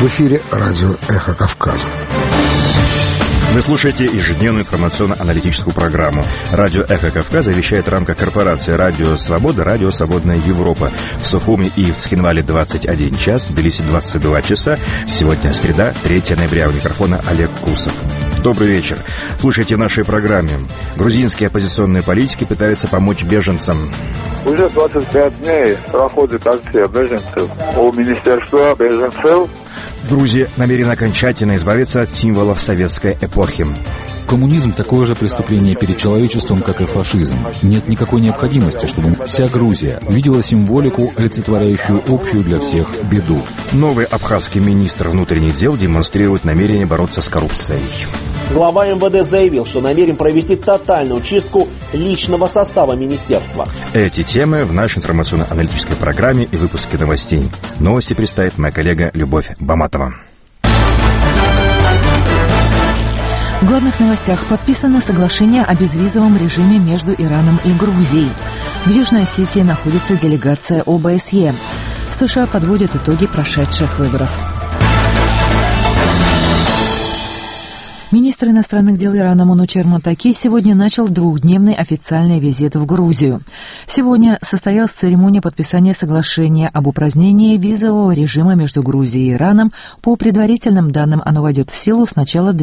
В эфире радио «Эхо Кавказа». Вы слушаете ежедневную информационно-аналитическую программу. Радио «Эхо Кавказа» вещает в рамках корпорации «Радио Свобода», «Радио Свободная Европа». В Сухуми и в Цхинвале 21 час, в Тбилиси 22 часа. Сегодня среда, 3 ноября. У микрофона Олег Кусов. Добрый вечер. Слушайте в нашей программе. Грузинские оппозиционные политики пытаются помочь беженцам. Уже 25 дней проходит акция беженцев. У Министерства беженцев Грузия намерена окончательно избавиться от символов советской эпохи. Коммунизм – такое же преступление перед человечеством, как и фашизм. Нет никакой необходимости, чтобы вся Грузия видела символику, олицетворяющую общую для всех беду. Новый абхазский министр внутренних дел демонстрирует намерение бороться с коррупцией. Глава МВД заявил, что намерен провести тотальную чистку личного состава министерства. Эти темы в нашей информационно-аналитической программе и выпуске новостей. Новости представит моя коллега Любовь Баматова. В главных новостях подписано соглашение о безвизовом режиме между Ираном и Грузией. В Южной Осетии находится делегация ОБСЕ. США подводят итоги прошедших выборов. Министр иностранных дел Ирана Мунучер Мотаки сегодня начал двухдневный официальный визит в Грузию. Сегодня состоялась церемония подписания соглашения об упразднении визового режима между Грузией и Ираном. По предварительным данным, оно войдет в силу с начала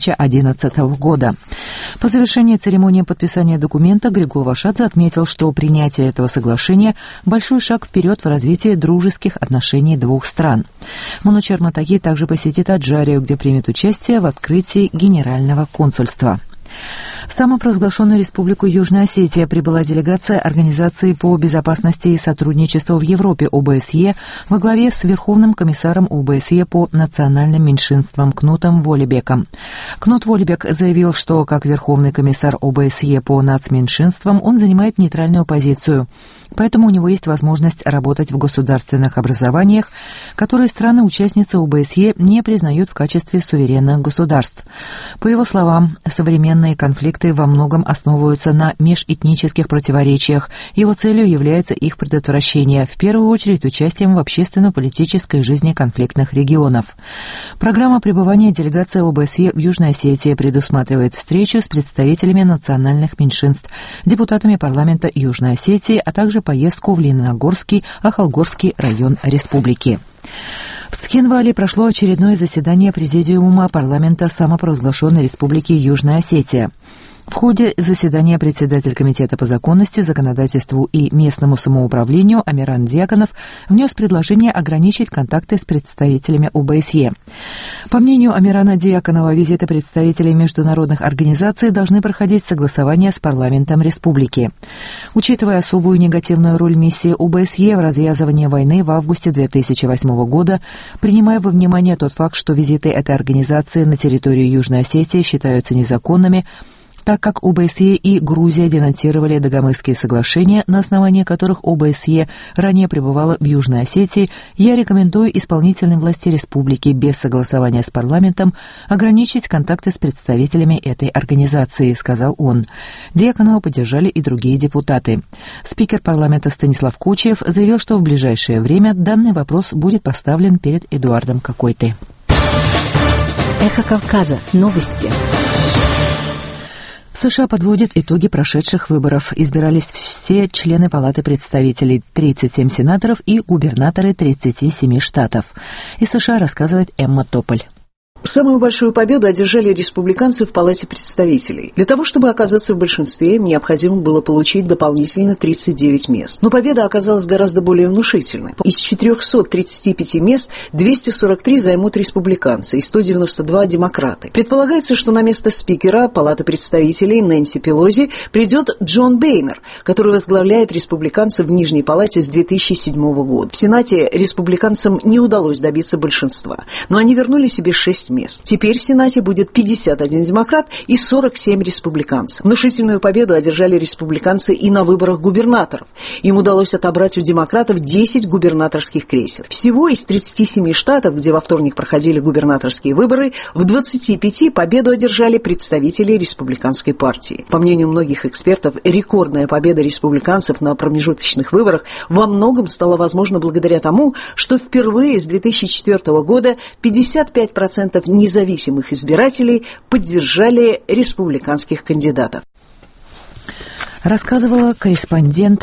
2011 года. По завершении церемонии подписания документа Григол Вашадзе отметил, что принятие этого соглашения – большой шаг вперед в развитии дружеских отношений двух стран. Мунучер Мотаки также посетит Аджарию, где примет участие в открытии Генерального консульства. В самопровозглашенную республику Южная Осетия прибыла делегация Организации по безопасности и сотрудничеству в Европе ОБСЕ во главе с Верховным комиссаром ОБСЕ по национальным меньшинствам Кнутом Волебеком. Кнут Волебек заявил, что как Верховный комиссар ОБСЕ по нацменьшинствам он занимает нейтральную позицию. Поэтому у него есть возможность работать в государственных образованиях, которые страны-участницы ОБСЕ не признают в качестве суверенных государств. По его словам, современные конфликты во многом основываются на межэтнических противоречиях. Его целью является их предотвращение, в первую очередь участием в общественно-политической жизни конфликтных регионов. Программа пребывания делегации ОБСЕ в Южной Осетии предусматривает встречу с представителями национальных меньшинств, депутатами парламента Южной Осетии, а также поездку в Лениногорский, Ахалгорский район республики. В Цхинвале прошло очередное заседание Президиума парламента самопровозглашенной республики Южная Осетия. В ходе заседания председатель Комитета по законности, законодательству и местному самоуправлению Амиран Дьяконов внес предложение ограничить контакты с представителями ОБСЕ. По мнению Амирана Дьяконова, визиты представителей международных организаций должны проходить согласование с парламентом республики. Учитывая особую негативную роль миссии ОБСЕ в развязывании войны в августе 2008 года, принимая во внимание тот факт, что визиты этой организации на территорию Южной Осетии считаются незаконными, так как ОБСЕ и Грузия денонсировали Дагомысские соглашения, на основании которых ОБСЕ ранее пребывала в Южной Осетии, я рекомендую исполнительной власти республики без согласования с парламентом ограничить контакты с представителями этой организации, сказал он. Дьяконова поддержали и другие депутаты. Спикер парламента Станислав Кучев заявил, что в ближайшее время данный вопрос будет поставлен перед Эдуардом Какойтой. Эхо Кавказа. Новости. США подводят итоги прошедших выборов. Избирались все члены Палаты представителей, 37 сенаторов и губернаторы 37 штатов. Из США рассказывает Эмма Тополь. Самую большую победу одержали республиканцы в Палате представителей. Для того, чтобы оказаться в большинстве, им необходимо было получить дополнительно 39 мест. Но победа оказалась гораздо более внушительной. Из 435 мест 243 займут республиканцы и 192 демократы. Предполагается, что на место спикера Палаты представителей Нэнси Пелози придет Джон Бейнер, который возглавляет республиканцев в Нижней Палате с 2007 года. В Сенате республиканцам не удалось добиться большинства, но они вернули себе 6 6 мест. Теперь в Сенате будет 51 демократ и 47 республиканцев. Внушительную победу одержали республиканцы и на выборах губернаторов. Им удалось отобрать у демократов 10 губернаторских кресел. Всего из 37 штатов, где во вторник проходили губернаторские выборы, в 25 победу одержали представители республиканской партии. По мнению многих экспертов, рекордная победа республиканцев на промежуточных выборах во многом стала возможна благодаря тому, что впервые с 2004 года 55% независимых избирателей поддержали республиканских кандидатов. Рассказывала корреспондент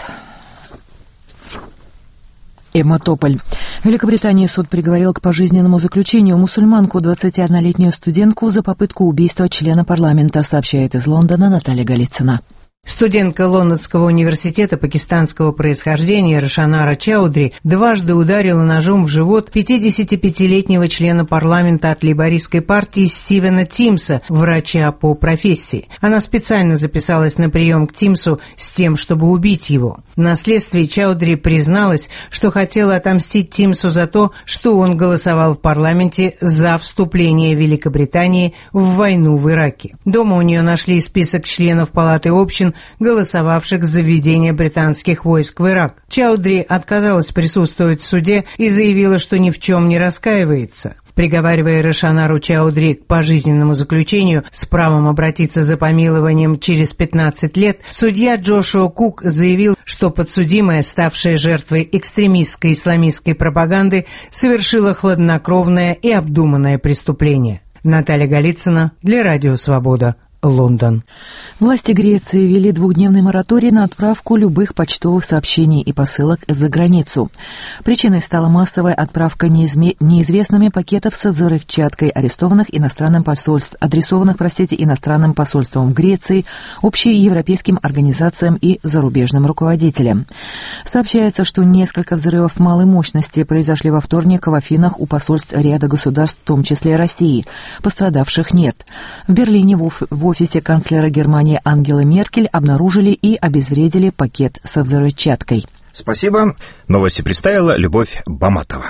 Эмма Тополь. В Великобритании суд приговорил к пожизненному заключению мусульманку, 21-летнюю студентку, за попытку убийства члена парламента, сообщает из Лондона Наталья Голицына. Студентка Лондонского университета пакистанского происхождения Рошанара Чаудри дважды ударила ножом в живот 55-летнего члена парламента от лейбористской партии Стивена Тимса, врача по профессии. Она специально записалась на прием к Тимсу с тем, чтобы убить его. На следствии Чаудри призналась, что хотела отомстить Тимсу за то, что он голосовал в парламенте за вступление Великобритании в войну в Ираке. Дома у нее нашли список членов Палаты общин, голосовавших за введение британских войск в Ирак. Чаудри отказалась присутствовать в суде и заявила, что ни в чем не раскаивается. Приговаривая Рошанару Чаудри к пожизненному заключению с правом обратиться за помилованием через 15 лет, судья Джошуа Кук заявил, что подсудимая, ставшая жертвой экстремистской исламистской пропаганды, совершила хладнокровное и обдуманное преступление. Наталья Голицына для Радио Свобода. Лондон. Власти Греции ввели двухдневный мораторий на отправку любых почтовых сообщений и посылок за границу. Причиной стала массовая отправка неизвестными пакетов со взрывчаткой, адресованных иностранным посольством в Греции, общеевропейским организациям и зарубежным руководителям. Сообщается, что несколько взрывов малой мощности произошли во вторник в Афинах у посольств ряда государств, в том числе России. Пострадавших нет. В Берлине в офисе канцлера Германии Ангелы Меркель обнаружили и обезвредили пакет со взрывчаткой. Спасибо. Новости представила Любовь Баматова.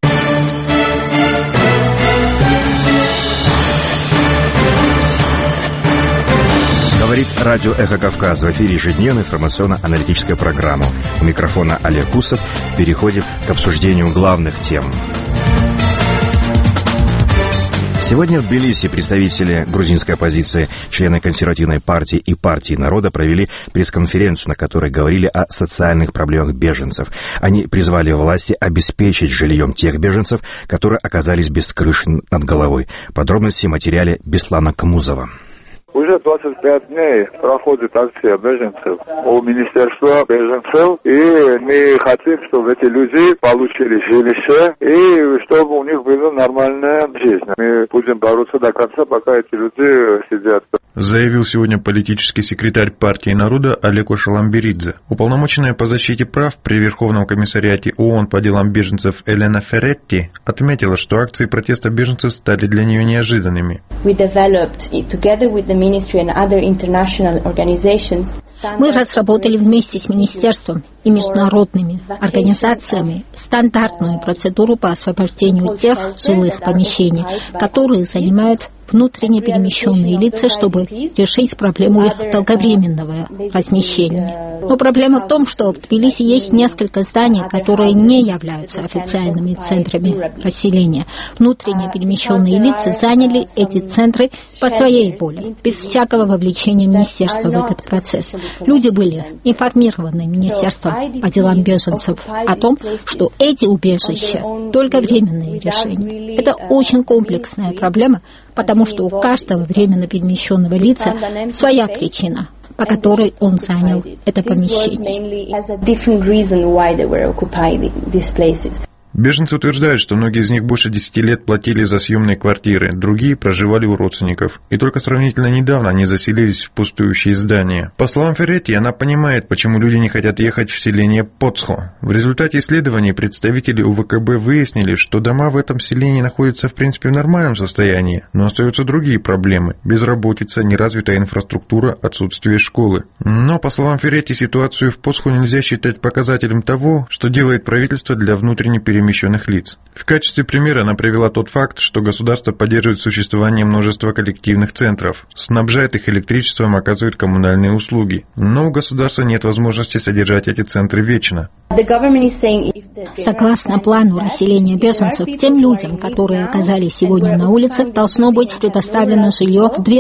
Говорит радио «Эхо Кавказа». В эфире ежедневная информационно-аналитическая программа. У микрофона Олег Кусов. Переходим к обсуждению главных тем. Сегодня в Тбилиси представители грузинской оппозиции, члены консервативной партии и партии народа провели пресс-конференцию, на которой говорили о социальных проблемах беженцев. Они призвали власти обеспечить жильем тех беженцев, которые оказались без крыши над головой. Подробности в материале Беслана Камузова. Уже 25 дней проходит акция беженцев у Министерства беженцев, и мы хотим, чтобы эти люди получили жилище, и чтобы у них была нормальная жизнь. Мы будем бороться до конца, пока эти люди сидят. Заявил сегодня политический секретарь партии народа Олег Шаламберидзе. Уполномоченная по защите прав при Верховном комиссариате ООН по делам беженцев Елена Ферретти отметила, что акции протеста беженцев стали для нее неожиданными. Мы разработали вместе с министерством и международными организациями стандартную процедуру по освобождению тех жилых помещений, которые занимают внутренне перемещенные лица, чтобы решить проблему их долговременного размещения. Но проблема в том, что в Тбилиси есть несколько зданий, которые не являются официальными центрами расселения. Внутренне перемещенные лица заняли эти центры по своей воле, без всякого вовлечения министерства в этот процесс. Люди были информированы Министерством по делам беженцев о том, что эти убежища только временные решения. Это очень комплексная проблема, потому что у каждого временно перемещенного лица своя причина, по которой он занял это помещение. Беженцы утверждают, что многие из них больше 10 лет платили за съемные квартиры, другие проживали у родственников. И только сравнительно недавно они заселились в пустующие здания. По словам Ферретти, она понимает, почему люди не хотят ехать в селение Поцхо. В результате исследований представители УВКБ выяснили, что дома в этом селении находятся в принципе в нормальном состоянии, но остаются другие проблемы – безработица, неразвитая инфраструктура, отсутствие школы. Но, по словам Ферретти, ситуацию в Поцхо нельзя считать показателем того, что делает правительство для внутренне перемещенных перемещенных лиц. В качестве примера она привела тот факт, что государство поддерживает существование множества коллективных центров, снабжает их электричеством, оказывает коммунальные услуги. Но у государства нет возможности содержать эти центры вечно. Согласно плану расселения беженцев, тем людям, которые оказались сегодня на улице, должно быть предоставлено жилье в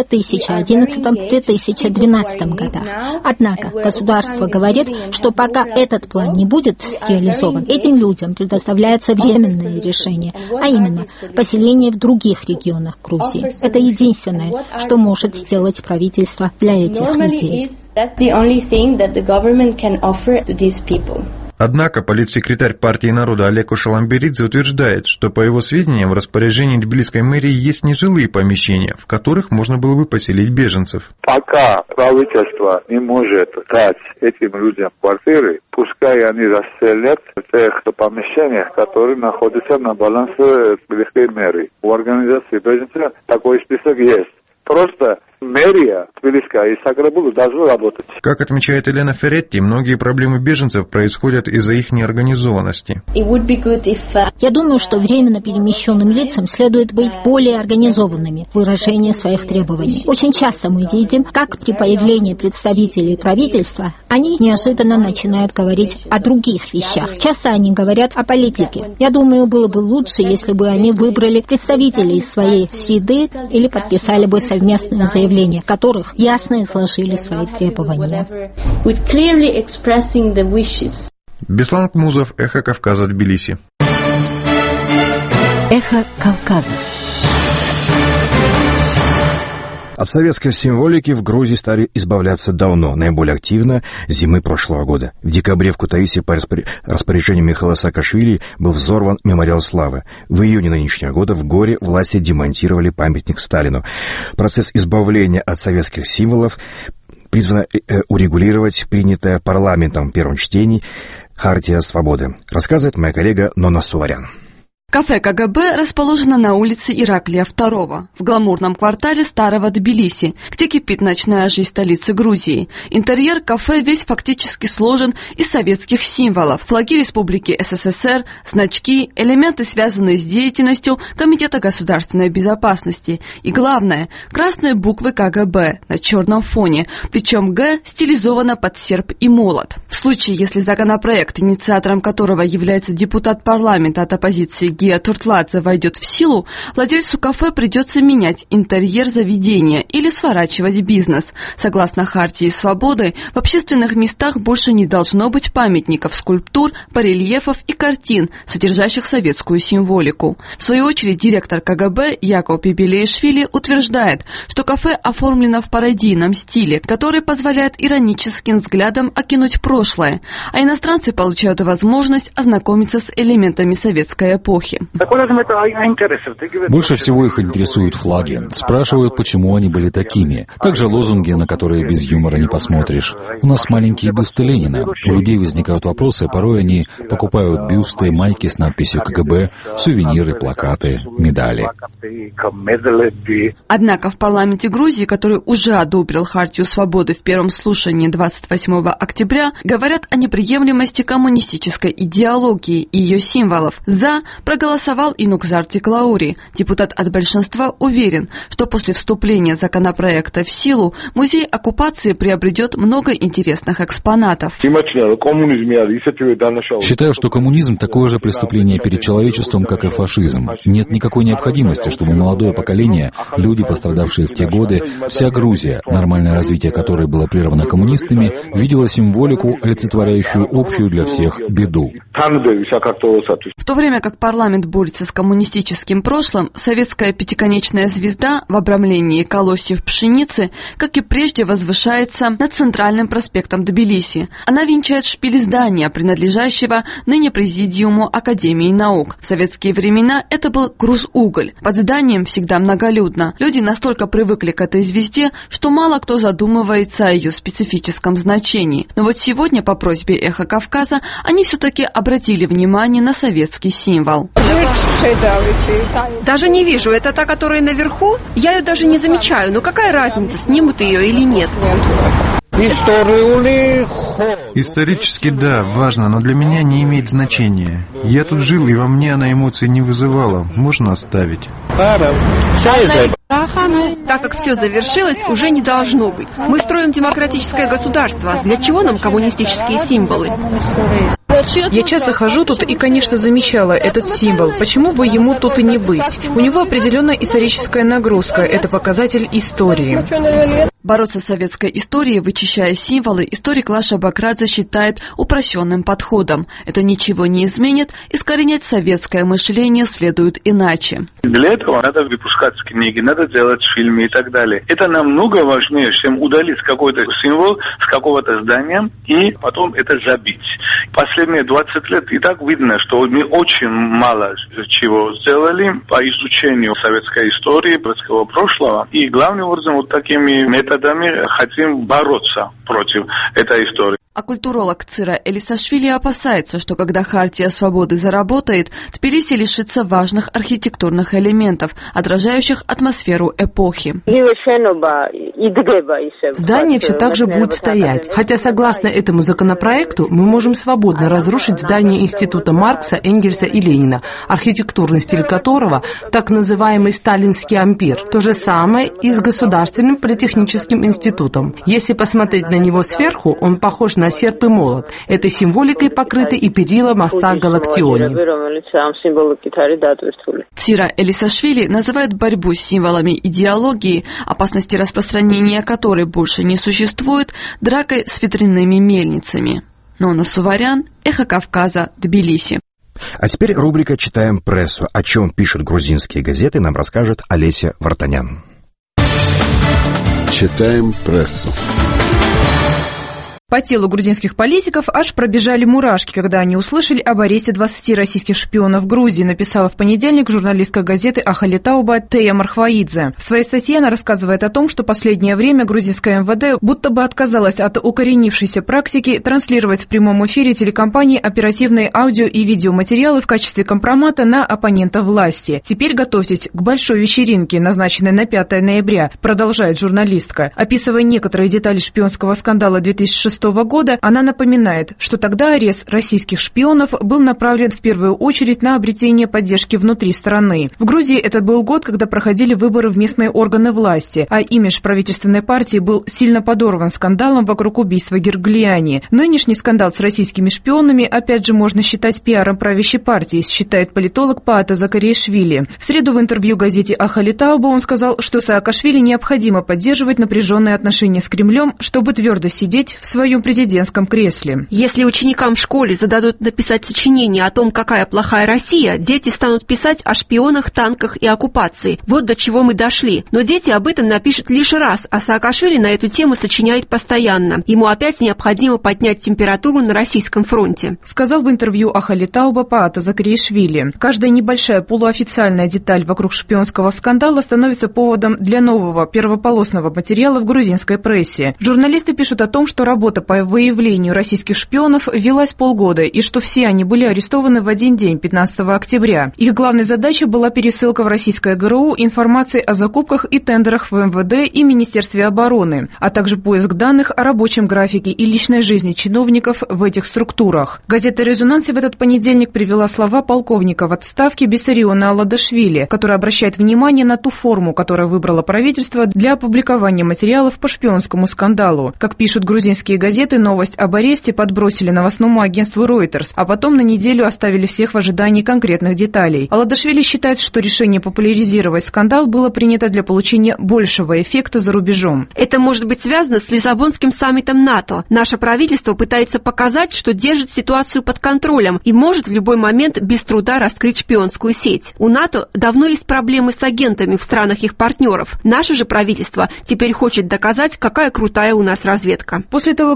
2011-2012 годах. Однако государство говорит, что пока этот план не будет реализован, этим людям предоставляется временное решение, а именно поселение в других регионах Грузии. Это единственное, что может сделать правительство для этих людей. Однако политсекретарь партии народа Олег Шаламберидзе утверждает, что, по его сведениям, в распоряжении тбилисской мэрии есть нежилые помещения, в которых можно было бы поселить беженцев. Пока правительство не может дать этим людям квартиры, пускай они расселят в тех помещениях, которые находятся на балансе тбилисской мэрии. У организации беженцев такой список есть. Просто мэрия Тбилисская и Сакрабулу должны работать. Как отмечает Елена Феретти, многие проблемы беженцев происходят из-за их неорганизованности. Я думаю, что временно перемещенным лицам следует быть более организованными в выражении своих требований. Очень часто мы видим, как при появлении представителей правительства они неожиданно начинают говорить о других вещах. Часто они говорят о политике. Я думаю, было бы лучше, если бы они выбрали представителей из своей среды или подписали бы совместное заявление, в которых ясно изложили свои требования. Беслан Кмузов, Эхо Кавказа, Тбилиси. Эхо Кавказа. От советской символики в Грузии стали избавляться давно, наиболее активно зимы прошлого года. В декабре в Кутаиси по распоряжению Михаила Саакашвили был взорван мемориал славы. В июне нынешнего года в Горе власти демонтировали памятник Сталину. Процесс избавления от советских символов призвано урегулировать принятая парламентом в первом чтении «Хартия свободы», рассказывает моя коллега Нона Суварян. Кафе КГБ расположено на улице Ираклия II, в гламурном квартале Старого Тбилиси, где кипит ночная жизнь столицы Грузии. Интерьер кафе весь фактически сложен из советских символов: флаги Республики СССР, значки, элементы, связанные с деятельностью Комитета государственной безопасности. И главное, красные буквы КГБ на черном фоне, причем «Г» стилизовано под серп и молот. В случае, если законопроект, инициатором которого является депутат парламента от оппозиции Гия Туртладзе, войдет в силу, владельцу кафе придется менять интерьер заведения или сворачивать бизнес. Согласно Хартии свободы, в общественных местах больше не должно быть памятников, скульптур, барельефов и картин, содержащих советскую символику. В свою очередь, директор КГБ Яков Пепелеишвили утверждает, что кафе оформлено в пародийном стиле, который позволяет ироническим взглядом окинуть прошлое, а иностранцы получают возможность ознакомиться с элементами советской эпохи. Больше всего их интересуют флаги. Спрашивают, почему они были такими. Также лозунги, на которые без юмора не посмотришь. У нас маленькие бюсты Ленина. У людей возникают вопросы, порой они покупают бюсты, майки с надписью КГБ, сувениры, плакаты, медали. Однако в парламенте Грузии, который уже одобрил Хартию свободы в первом слушании 28 октября, говорят о неприемлемости коммунистической идеологии и ее символов. За проголосовал и Нукзар Теклаури. Депутат от большинства уверен, что после вступления законопроекта в силу музей оккупации приобретет много интересных экспонатов. Считаю, что коммунизм такое же преступление перед человечеством, как и фашизм. Нет никакой необходимости, чтобы молодое поколение, люди, пострадавшие в те годы, вся Грузия, нормальное развитие которой было прервано коммунистами, видела символику, олицетворяющую общую для всех беду. В то время как парламент борется с коммунистическим прошлым, советская пятиконечная звезда в обрамлении колосьев пшеницы, как и прежде, возвышается над центральным проспектом Тбилиси. Она венчает шпиль здания, принадлежащего ныне Президиуму Академии наук. В советские времена это был Грузуголь. Под зданием всегда многолюдно. Люди настолько привыкли к этой звезде, что мало кто задумывается о ее специфическом значении. Но вот сегодня, по просьбе Эхо Кавказа, они все-таки обратили внимание на советский символ. Даже не вижу. Это та, которая наверху? Я ее даже не замечаю. Но какая разница, снимут ее или нет? Исторически, да, важно, но для меня не имеет значения. Я тут жил, и во мне она эмоций не вызывала. Можно оставить. Так как все завершилось, уже не должно быть. Мы строим демократическое государство. Для чего нам коммунистические символы? Я часто хожу тут и, конечно, замечала этот символ. Почему бы ему тут и не быть? У него определенная историческая нагрузка. Это показатель истории. Бороться с советской историей, вычищая символы, историк Лаша Бакрадзе считает упрощенным подходом. Это ничего не изменит, искоренять советское мышление следует иначе. Для этого надо выпускать книги, надо делать фильмы и так далее. Это намного важнее, чем удалить какой-то символ с какого-то здания и потом это забить. Последние 20 лет и так видно, что мы очень мало чего сделали по изучению советской истории, советского прошлого. И главным образом вот такими методами хотим бороться против этой истории. А культуролог Цира Элисашвили опасается, что когда Хартия свободы заработает, Тбилиси лишится важных архитектурных элементов, отражающих атмосферу эпохи. Здание все так же будет стоять. Хотя, согласно этому законопроекту, мы можем свободно разрушить здание Института Маркса, Энгельса и Ленина, архитектурный стиль которого так называемый сталинский ампир. То же самое и с Государственным политехническим институтом. Если посмотреть на него сверху, он похож на серп и молот. Этой символикой покрыты и перила моста Галактиони. Цира Элисашвили называет борьбу с символами идеологии, опасности распространения которой больше не существует, дракой с ветряными мельницами. Нона Суварян, Эхо Кавказа, Тбилиси. А теперь рубрика «Читаем прессу». О чем пишут грузинские газеты, нам расскажет Олеся Вартанян. Читаем прессу. По телу грузинских политиков аж пробежали мурашки, когда они услышали об аресте 20 российских шпионов в Грузии, написала в понедельник журналистка газеты «Ахали Тауба» Тея Мархваидзе. В своей статье она рассказывает о том, что последнее время грузинское МВД будто бы отказалось от укоренившейся практики транслировать в прямом эфире телекомпании оперативные аудио и видеоматериалы в качестве компромата на оппонента власти. Теперь готовьтесь к большой вечеринке, назначенной на 5 ноября, продолжает журналистка. Описывая некоторые детали шпионского скандала 2006 года, она напоминает, что тогда арест российских шпионов был направлен в первую очередь на обретение поддержки внутри страны. В Грузии это был год, когда проходили выборы в местные органы власти, а имидж правительственной партии был сильно подорван скандалом вокруг убийства Герглиани. Нынешний скандал с российскими шпионами опять же можно считать пиаром правящей партии, считает политолог Паата Закариашвили. В среду в интервью газете «Ахали Тауба» он сказал, что Саакашвили необходимо поддерживать напряженные отношения с Кремлем, чтобы твердо сидеть в своем президентском кресле. Если ученикам в школе зададут написать сочинение о том, какая плохая Россия, дети станут писать о шпионах, танках и оккупации. Вот до чего мы дошли. Но дети об этом напишут лишь раз, а Саакашвили на эту тему сочиняет постоянно. Ему опять необходимо поднять температуру на российском фронте. Сказал в интервью Ахали Тауба Паата Закариашвили. Каждая небольшая полуофициальная деталь вокруг шпионского скандала становится поводом для нового первополосного материала в грузинской прессе. Журналисты пишут о том, что работа по выявлению российских шпионов велась полгода, и что все они были арестованы в один день, 15 октября. Их главной задачей была пересылка в российское ГРУ информации о закупках и тендерах в МВД и Министерстве обороны, а также поиск данных о рабочем графике и личной жизни чиновников в этих структурах. Газета «Резонанс» в этот понедельник привела слова полковника в отставке Бессариона Аладашвили, который обращает внимание на ту форму, которую выбрало правительство для опубликования материалов по шпионскому скандалу. Как пишут грузинские газеты, новость об аресте подбросили новостному агентству Reuters, а потом на неделю оставили всех в ожидании конкретных деталей. Аладашвили считает, что решение популяризировать скандал было принято для получения большего эффекта за рубежом. Это может быть связано с Лиссабонским саммитом НАТО. Наше правительство пытается показать, что держит ситуацию под контролем и может в любой момент без труда раскрыть шпионскую сеть. У НАТО давно есть проблемы с агентами в странах их партнеров. Наше же правительство теперь хочет доказать, какая крутая у нас разведка. После того,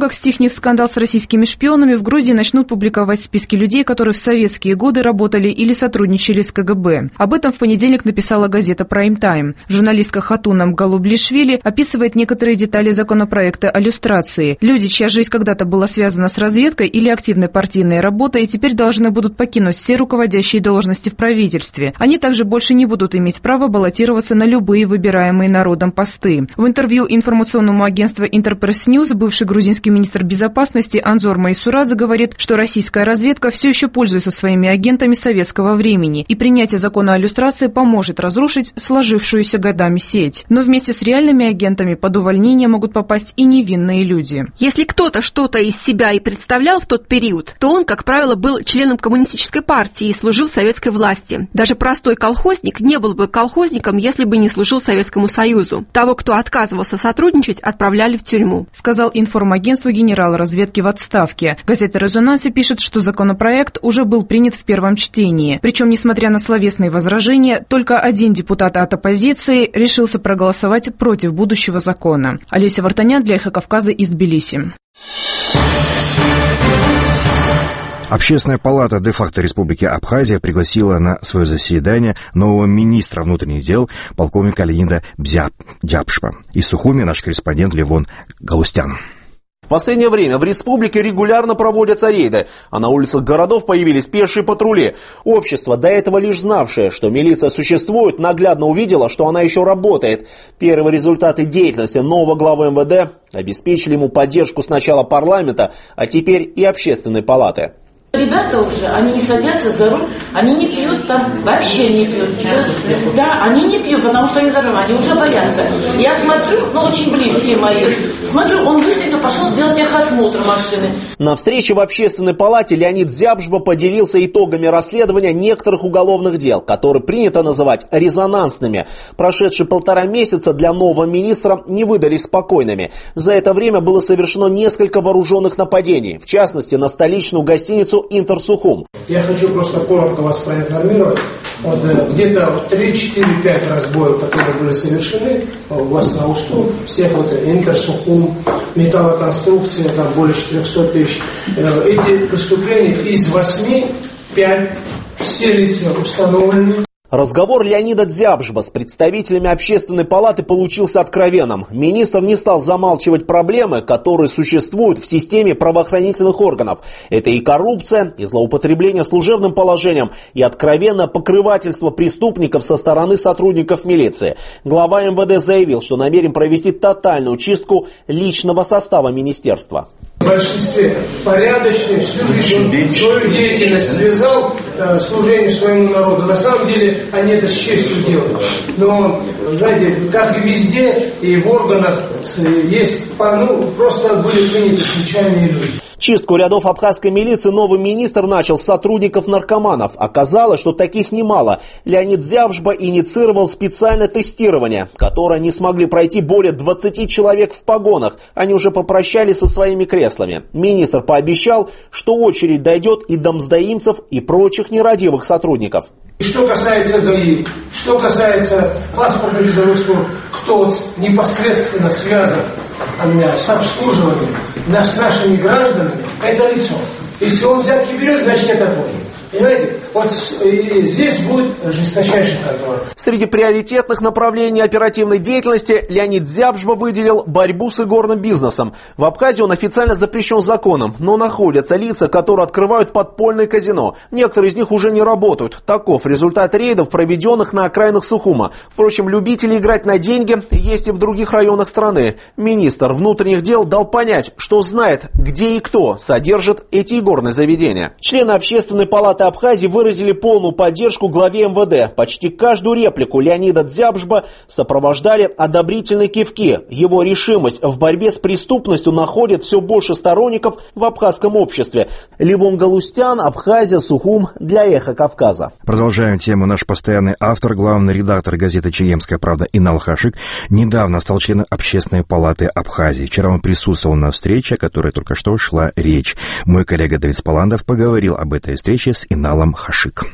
как стихнет скандал с российскими шпионами, в Грузии начнут публиковать списки людей, которые в советские годы работали или сотрудничали с КГБ. Об этом в понедельник написала газета Prime Time. Журналистка Хатуна Мгалублишвили описывает некоторые детали законопроекта о люстрации. Люди, чья жизнь когда-то была связана с разведкой или активной партийной работой, теперь должны будут покинуть все руководящие должности в правительстве. Они также больше не будут иметь права баллотироваться на любые выбираемые народом посты. В интервью информационному агентству Interpress News бывший грузинский министр безопасности Анзор Майсурадзе говорит, что российская разведка все еще пользуется своими агентами советского времени, и принятие закона о люстрации поможет разрушить сложившуюся годами сеть. Но вместе с реальными агентами под увольнение могут попасть и невинные люди. Если кто-то что-то из себя и представлял в тот период, то он, как правило, был членом коммунистической партии и служил советской власти. Даже простой колхозник не был бы колхозником, если бы не служил Советскому Союзу. Того, кто отказывался сотрудничать, отправляли в тюрьму, сказал информагентству генерал разведки в отставке. Газета «Резонанс» пишет, что законопроект уже был принят в первом чтении. Причем, несмотря на словесные возражения, только один депутат от оппозиции решился проголосовать против будущего закона. Олеся Вартанян для «Эхо Кавказа» из Тбилиси. Общественная палата де-факто Республики Абхазия пригласила на свое заседание нового министра внутренних дел полковника Леонида Дзябжба. Из Сухуми наш корреспондент Левон Галустян. В последнее время в республике регулярно проводятся рейды, а на улицах городов появились пешие патрули. Общество, до этого лишь знавшее, что милиция существует, наглядно увидело, что она еще работает. Первые результаты деятельности нового главы МВД обеспечили ему поддержку сначала парламента, а теперь и общественной палаты. Ребята уже, они не садятся за руль, они не пьют там, вообще не пьют. Да, они не пьют, потому что они за рулем, они уже боятся. Я смотрю, очень близкие мои, смотрю, он быстренько пошел сделать техосмотр машины. На встрече в общественной палате Леонид Дзябжба поделился итогами расследования некоторых уголовных дел, которые принято называть резонансными. Прошедшие 1,5 месяца для нового министра не выдались спокойными. За это время было совершено несколько вооруженных нападений, в частности на столичную гостиницу Интерсухум. Я хочу просто коротко вас проинформировать. Где-то 3-4-5 разбоев, которые были совершены у вас на усту, всех Интерсухум, металлоконструкция, там более 400 тысяч. Эти преступления из 8, 5, все лица установлены. Разговор Леонида Дзябжба с представителями общественной палаты получился откровенным. Министр не стал замалчивать проблемы, которые существуют в системе правоохранительных органов. Это и коррупция, и злоупотребление служебным положением, и откровенное покрывательство преступников со стороны сотрудников милиции. Глава МВД заявил, что намерен провести тотальную чистку личного состава министерства. В большинстве порядочный, всю жизнь свою деятельность связал служению своему народу. На самом деле они это с честью делают. Но, знаете, как и везде, и в органах есть, просто были приняты случайные люди. Чистку рядов абхазской милиции новый министр начал с сотрудников-наркоманов. Оказалось, что таких немало. Леонид Дзябжба инициировал специальное тестирование, которое не смогли пройти более 20 человек в погонах. Они уже попрощались со своими креслами. Министр пообещал, что очередь дойдет и до мздоимцев, и прочих нерадивых сотрудников. Что касается ГАИ, что касается паспорта безоружного, кто непосредственно связан с обслуживанием с нашими гражданами, это лицо. Если он взятки берет, значит это понял. Понимаете? Здесь будет жесточайший контроль. Среди приоритетных направлений оперативной деятельности Леонид Дзябжба выделил борьбу с игорным бизнесом. В Абхазии он официально запрещен законом, но находятся лица, которые открывают подпольные казино. Некоторые из них уже не работают. Таков результат рейдов, проведенных на окраинах Сухума. Впрочем, любители играть на деньги есть и в других районах страны. Министр внутренних дел дал понять, что знает, где и кто содержит эти игорные заведения. Члены общественной палаты Абхазии выразили полную поддержку главе МВД. Почти каждую реплику Леонида Дзябжба сопровождали одобрительные кивки. Его решимость в борьбе с преступностью находит все больше сторонников в абхазском обществе. Левон Галустян, Абхазия, Сухум для «Эхо Кавказа». Продолжаем тему. Наш постоянный автор, главный редактор газеты «Чегемская правда» Инал Хашик недавно стал членом Общественной палаты Абхазии. Вчера он присутствовал на встрече, о которой только что шла речь. Мой коллега Давид Спаландов поговорил об этой встрече с Иналом Хашик.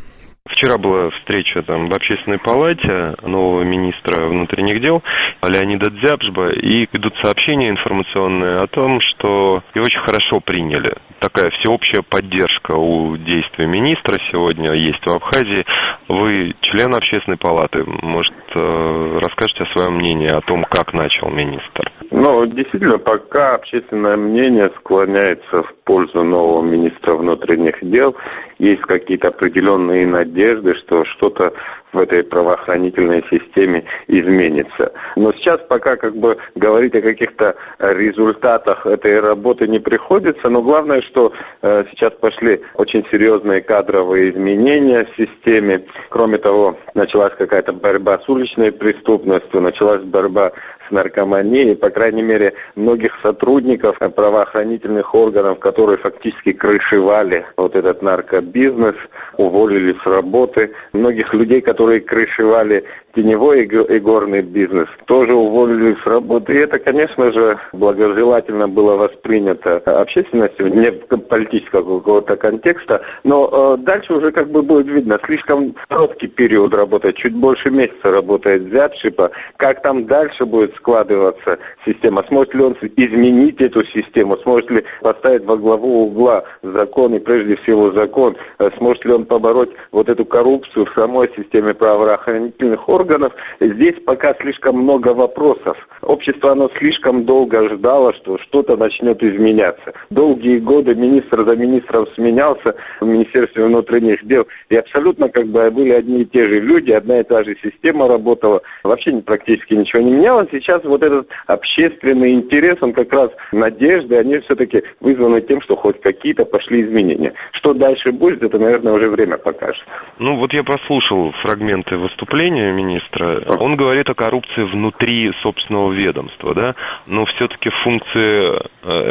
Вчера была встреча в Общественной палате нового министра внутренних дел Леонида Дзябжба, и идут сообщения информационные о том, что его очень хорошо приняли. Такая всеобщая поддержка у действий министра сегодня есть в Абхазии. Вы член Общественной палаты, может, расскажете о своем мнении о том, как начал министр? Действительно, пока общественное мнение склоняется в пользу нового министра внутренних дел. Есть какие-то определенные надежды, что что-то в этой правоохранительной системе изменится. Но сейчас пока говорить о каких-то результатах этой работы не приходится, но главное, что сейчас пошли очень серьезные кадровые изменения в системе. Кроме того, началась какая-то борьба с уличной преступностью, началась борьба с наркоманией. По крайней мере, многих сотрудников правоохранительных органов, которые фактически крышевали этот наркобизнес, уволили с работы. Многих людей, которые крышевали теневой игорный бизнес, тоже уволили с работы. И это, конечно же, благожелательно было воспринято общественностью, не политического какого-то контекста. Но дальше уже будет видно. Слишком короткий период работает, чуть больше месяца работает Дзябжба. Как там дальше будет складываться система? Сможет ли он изменить эту систему? Сможет ли поставить во главу угла закон, и прежде всего закон? Сможет ли он побороть эту коррупцию в самой системе правоохранительных органов? Здесь пока слишком много вопросов. Общество, оно слишком долго ждало, что что-то начнет изменяться. Долгие годы министр за министром сменялся в Министерстве внутренних дел, и абсолютно были одни и те же люди, одна и та же система работала. Вообще практически ничего не менялось. Сейчас этот общественный интерес, он как раз надежды, они все-таки вызваны тем, что хоть какие-то пошли изменения. Что дальше будет, это, наверное, уже время покажет. Я прослушал фрагменты выступления министра. Он говорит о коррупции внутри собственного ведомства, да? Но все-таки в функции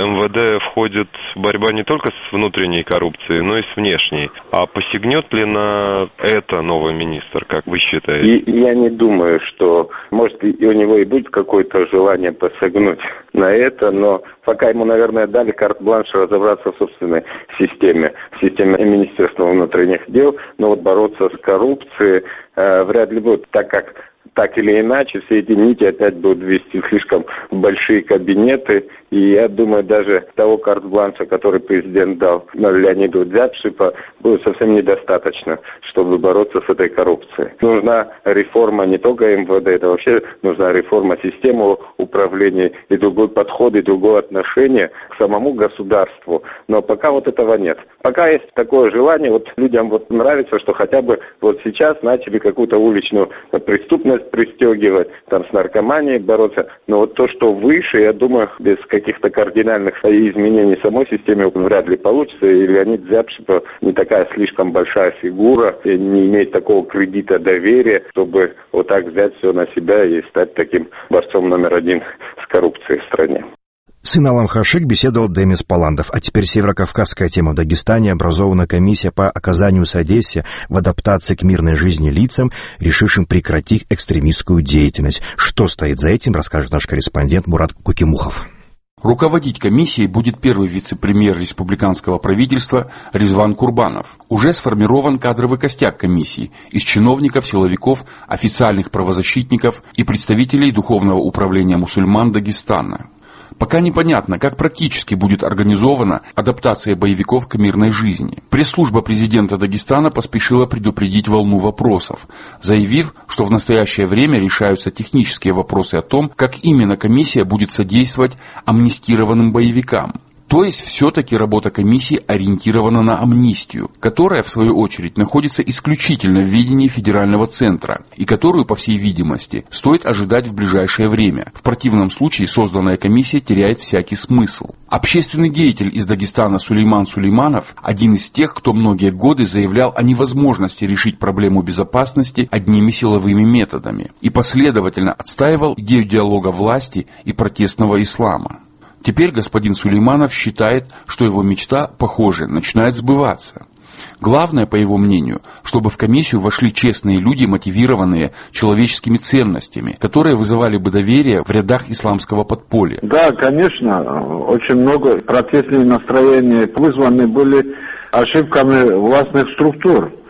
МВД входит борьба не только с внутренней коррупцией, но и с внешней. А посягнет ли на это новый министр, как вы считаете? Я не думаю, что, может, и у него и будет какое-то желание посягнуть на это, но пока ему, наверное, дали карт-бланш разобраться в собственной системе, в системе Министерства внутренних дел, но бороться с коррупцией вряд ли будет, так или иначе, все эти нити опять будут вести слишком большие кабинеты. И я думаю, даже того карт-бланша, который президент дал Леониду Дзябжбе, будет совсем недостаточно, чтобы бороться с этой коррупцией. Нужна реформа не только МВД, это вообще нужна реформа системы управления и другой подход, и другое отношение к самому государству. Но пока этого нет. Пока есть такое желание, людям нравится, что хотя бы сейчас начали какую-то уличную преступность пристегивать, с наркоманией бороться. Но то, что выше, я думаю, без каких-то кардинальных изменений в самой системе вряд ли получится. И Леонид Дзябжбе не такая слишком большая фигура, и не имеет такого кредита доверия, чтобы так взять все на себя и стать таким борцом номер один с коррупцией в стране. С Иналом Хашик беседовал Демис Паландов. А теперь северокавказская тема. В Дагестане образована комиссия по оказанию содействия в адаптации к мирной жизни лицам, решившим прекратить экстремистскую деятельность. Что стоит за этим, расскажет наш корреспондент Мурат Кукимухов. Руководить комиссией будет первый вице-премьер республиканского правительства Резван Курбанов. Уже сформирован кадровый костяк комиссии из чиновников, силовиков, официальных правозащитников и представителей Духовного управления мусульман Дагестана. Пока непонятно, как практически будет организована адаптация боевиков к мирной жизни. Пресс-служба президента Дагестана поспешила предупредить волну вопросов, заявив, что в настоящее время решаются технические вопросы о том, как именно комиссия будет содействовать амнистированным боевикам. То есть, все-таки работа комиссии ориентирована на амнистию, которая, в свою очередь, находится исключительно в ведении федерального центра, и которую, по всей видимости, стоит ожидать в ближайшее время. В противном случае созданная комиссия теряет всякий смысл. Общественный деятель из Дагестана Сулейман Сулейманов – один из тех, кто многие годы заявлял о невозможности решить проблему безопасности одними силовыми методами, и последовательно отстаивал идею диалога власти и протестного ислама. Теперь господин Сулейманов считает, что его мечта, похоже, начинает сбываться. Главное, по его мнению, чтобы в комиссию вошли честные люди, мотивированные человеческими ценностями, которые вызывали бы доверие в рядах исламского подполья. Да, конечно, очень много протестных настроений вызваны были ошибками властных структур.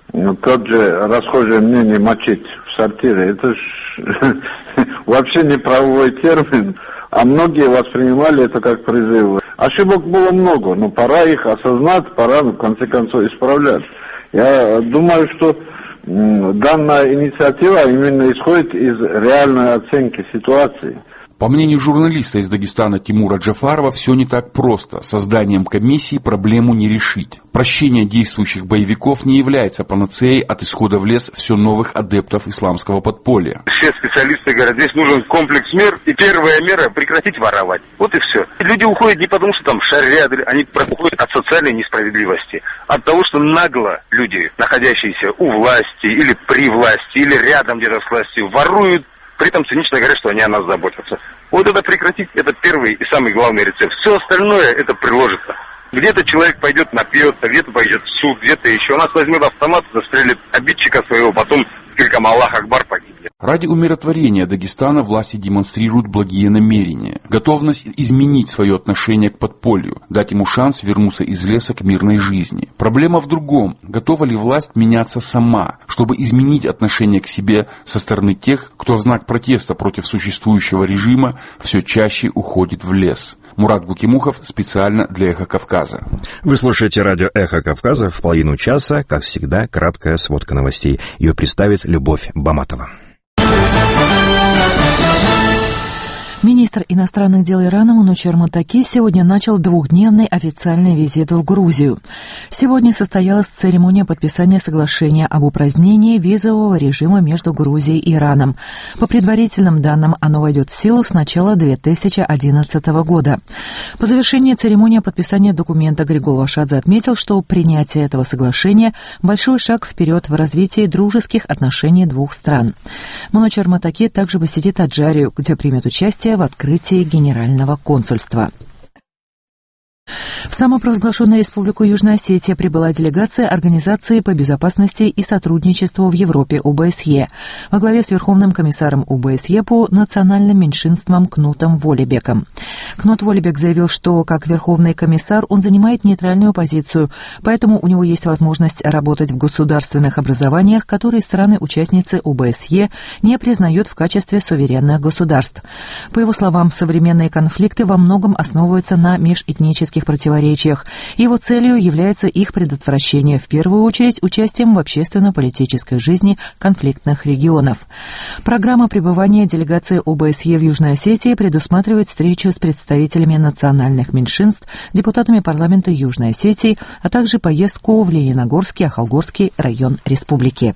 Тот же расхожее мнение мочить в сортире, это ж вообще не правовой термин, а многие воспринимали это как призыв. Ошибок было много, но пора их осознать, пора в конце концов исправлять. Я думаю, что данная инициатива именно исходит из реальной оценки ситуации. По мнению журналиста из Дагестана Тимура Джафарова, все не так просто. Созданием комиссии проблему не решить. Прощение действующих боевиков не является панацеей от исхода в лес все новых адептов исламского подполья. Все специалисты говорят, здесь нужен комплекс мер, и первая мера – прекратить воровать. Вот и все. Люди уходят не потому, что там шарят, они уходят от социальной несправедливости, от того, что нагло люди, находящиеся у власти, или при власти, или рядом где-то с властью, воруют, при этом цинично говорят, что они о нас заботятся. Вот это прекратить, это первый и самый главный рецепт. Все остальное это приложится. Где-то человек пойдет напьется, где-то пойдет в суд, где-то еще. У нас возьмет автомат, застрелит обидчика своего, потом с криком «Аллах Акбар» погибнет. Ради умиротворения Дагестана власти демонстрируют благие намерения, готовность изменить свое отношение к подполью, дать ему шанс вернуться из леса к мирной жизни. Проблема в другом. Готова ли власть меняться сама, чтобы изменить отношение к себе со стороны тех, кто в знак протеста против существующего режима все чаще уходит в лес? Мурат Букимухов специально для «Эхо Кавказа». Вы слушаете радио «Эхо Кавказа». В половину часа, как всегда, краткая сводка новостей. Ее представит Любовь Баматова. Министр иностранных дел Ирана Манучер Мотаки сегодня начал двухдневный официальный визит в Грузию. Сегодня состоялась церемония подписания соглашения об упразднении визового режима между Грузией и Ираном. По предварительным данным, оно войдет в силу с начала 2011 года. По завершении церемонии подписания документа Григол Вашадзе отметил, что принятие этого соглашения – большой шаг вперед в развитии дружеских отношений двух стран. Манучер Мотаки также посетит Аджарию, где примет участие в открытии Генерального консульства. В самопровозглашенную Республику Южная Осетия прибыла делегация Организации по безопасности и сотрудничеству в Европе ОБСЕ во главе с Верховным комиссаром ОБСЕ по национальным меньшинствам Кнутом Волебеком. Кнут Волебек заявил, что как Верховный комиссар он занимает нейтральную позицию, поэтому у него есть возможность работать в государственных образованиях, которые страны-участницы ОБСЕ не признают в качестве суверенных государств. По его словам, современные конфликты во многом основываются на межэтнических противоречиях. Его целью является их предотвращение, в первую очередь, участием в общественно-политической жизни конфликтных регионов. Программа пребывания делегации ОБСЕ в Южной Осетии предусматривает встречу с представителями национальных меньшинств, депутатами парламента Южной Осетии, а также поездку в Лениногорский, Ахалгорский район республики.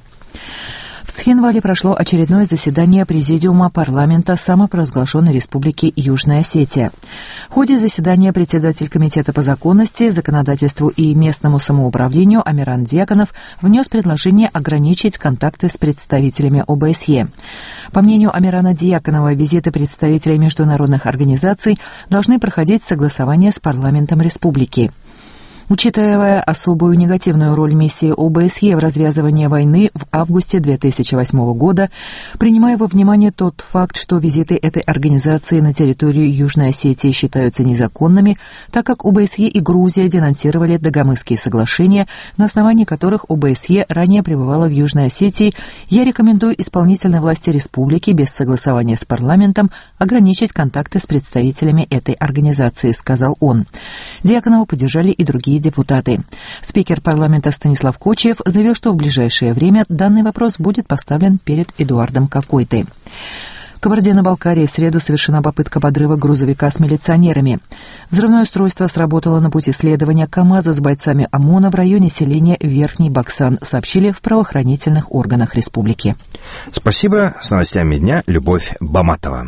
В Цхинвале прошло очередное заседание Президиума парламента самопровозглашенной Республики Южная Осетия. В ходе заседания председатель Комитета по законности, законодательству и местному самоуправлению Амиран Дьяконов внес предложение ограничить контакты с представителями ОБСЕ. По мнению Амирана Дьяконова, визиты представителей международных организаций должны проходить согласование с парламентом республики. Учитывая особую негативную роль миссии ОБСЕ в развязывании войны в августе 2008 года, принимая во внимание тот факт, что визиты этой организации на территорию Южной Осетии считаются незаконными, так как ОБСЕ и Грузия денонсировали Дагомысские соглашения, на основании которых ОБСЕ ранее пребывала в Южной Осетии, я рекомендую исполнительной власти республики без согласования с парламентом ограничить контакты с представителями этой организации, сказал он. Дьяконова поддержали и другие депутаты. Спикер парламента Станислав Кочиев заявил, что в ближайшее время данный вопрос будет поставлен перед Эдуардом Какойтой. В Кабарде-на-Балкарии в среду совершена попытка подрыва грузовика с милиционерами. Взрывное устройство сработало на пути следования КАМАЗа с бойцами ОМОНа в районе селения Верхний Баксан, сообщили в правоохранительных органах республики. Спасибо. С новостями дня Любовь Баматова.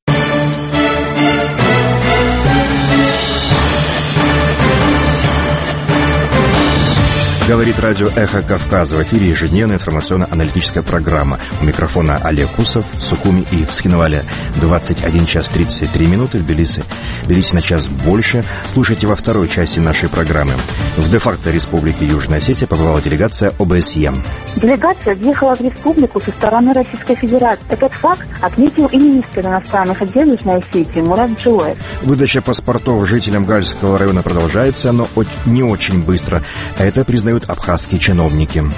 Говорит радио «Эхо Кавказа». В эфире ежедневная информационно-аналитическая программа. У микрофона Олег Кусов, в Сухуми и в Цхинвале 21 час 33 минуты, в Тбилиси на час больше. Слушайте во второй части нашей программы. В де-факто Республике Южная Осетия побывала делегация ОБСЕ. Делегация въехала в республику со стороны Российской Федерации. Этот факт отметил и министр иностранных дел Южной Осетии Мурат Джилоев. Выдача паспортов жителям Гальского района продолжается, но не очень быстро. Это признают абхазские чиновники.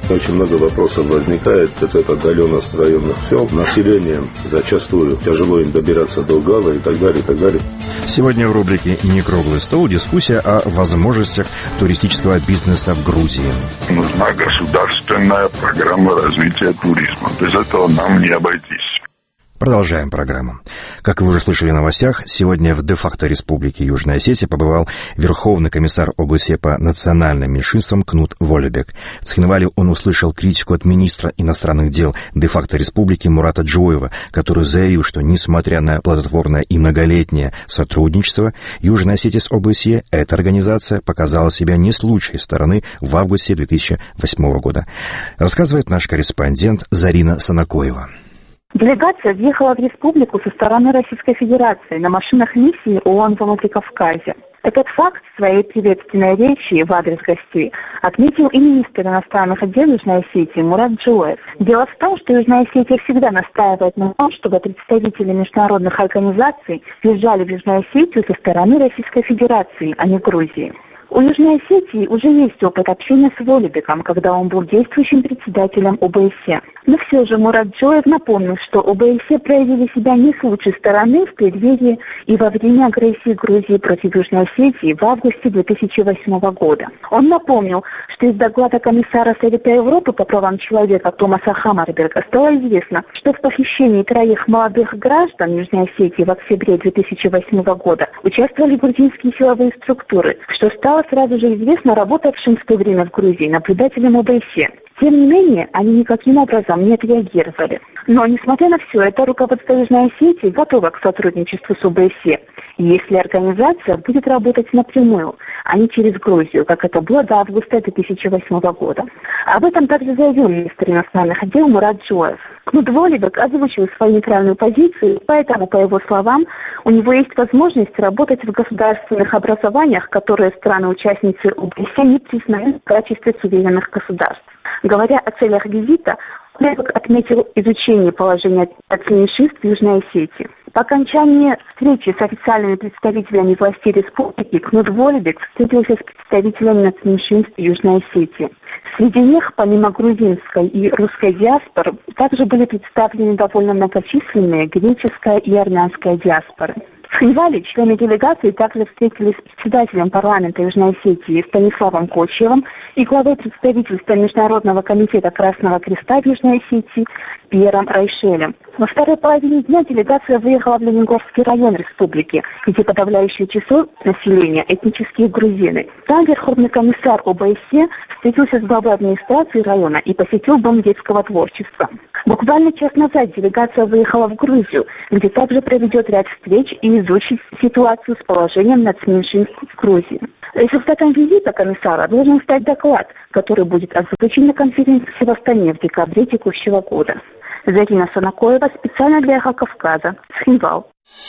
Очень много вопросов возникает. Это отдаленность районных сел. Население зачастую тяжело им добираться до Гала и так далее, и так далее. Сегодня в рубрике «Не круглый стол» дискуссия о возможностях туристического бизнеса в Грузии. Нужна государственная программа развития туризма. Без этого нам не обойтись. Продолжаем программу. Как вы уже слышали в новостях, сегодня в де-факто Республике Южная Осетия побывал Верховный комиссар ОБСЕ по национальным меньшинствам Кнут Волебек. В Цхинвале он услышал критику от министра иностранных дел де-факто Республики Мурата Джоева, который заявил, что несмотря на плодотворное и многолетнее сотрудничество Южной Осетии с ОБСЕ, эта организация показала себя не с лучшей стороны в августе 2008 года. Рассказывает наш корреспондент Зарина Санакоева. Делегация въехала в республику со стороны Российской Федерации на машинах миссии ООН во Владикавказе. Этот факт в своей приветственной речи в адрес гостей отметил и министр иностранных дел Южной Осетии Мурат Джоев. Дело в том, что Южная Осетия всегда настаивает на том, чтобы представители международных организаций въезжали в Южную Осетию со стороны Российской Федерации, а не Грузии. У Южной Осетии уже есть опыт общения с Волебеком, когда он был действующим председателем ОБСЕ. Но все же Мурат Джоев напомнил, что ОБСЕ проявили себя не с лучшей стороны в преддверии и во время агрессии Грузии против Южной Осетии в августе 2008 года. Он напомнил, что из доклада комиссара Совета Европы по правам человека Томаса Хаммарберга стало известно, что в похищении 3 молодых граждан Южной Осетии в октябре 2008 года участвовали грузинские силовые структуры, что стало сразу же известно работавшим в то время в Грузии наблюдателям ОБСЕ. Тем не менее, они никаким образом не отреагировали. Но, несмотря на все это, руководство Южной Осетии готово к сотрудничеству с ОБСЕ, если организация будет работать напрямую, а не через Грузию, как это было до августа 2008 года. Об этом также заявил министр иностранных дел Мурат Джоев. Кнут Волебек озвучил свою нейтральную позицию, поэтому, по его словам, у него есть возможность работать в государственных образованиях, которые страны-участницы ОБСЕ не признают в качестве суверенных государств. Говоря о целях визита, Волебек отметил изучение положения меньшинств в Южной Осетии. По окончании встречи с официальными представителями властей республики Кнут Волебек встретился с представителями меньшинств Южной Осетии. Среди них, помимо грузинской и русской диаспор, также были представлены довольно многочисленные греческая и армянская диаспоры. В Цхинвале члены делегации также встретились с председателем парламента Южной Осетии Станиславом Кочевым и главой представительства Международного комитета Красного Креста в Южной Осетии Пьером Райшелем. Во второй половине дня делегация выехала в Ленингорский район республики, где подавляющее число населения этнические грузины. Там Верховный комиссар ОБСЕ встретился с главой администрации района и посетил Дом детского творчества. Буквально час назад делегация выехала в Грузию, где также проведет ряд встреч и изучит ситуацию с положением нацменьшинств в Грузии. Результатом визита комиссара должен стать доклад, который будет озвучен на конференции в Астане в декабре текущего года. Зарина Санакоева, специально для «Эхо Кавказа», Цхинвал.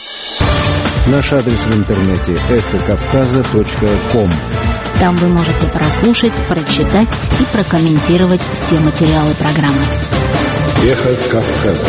Наш адрес в интернете эхокавказа.ком. Там вы можете прослушать, прочитать и прокомментировать все материалы программы. Эхо Кавказа.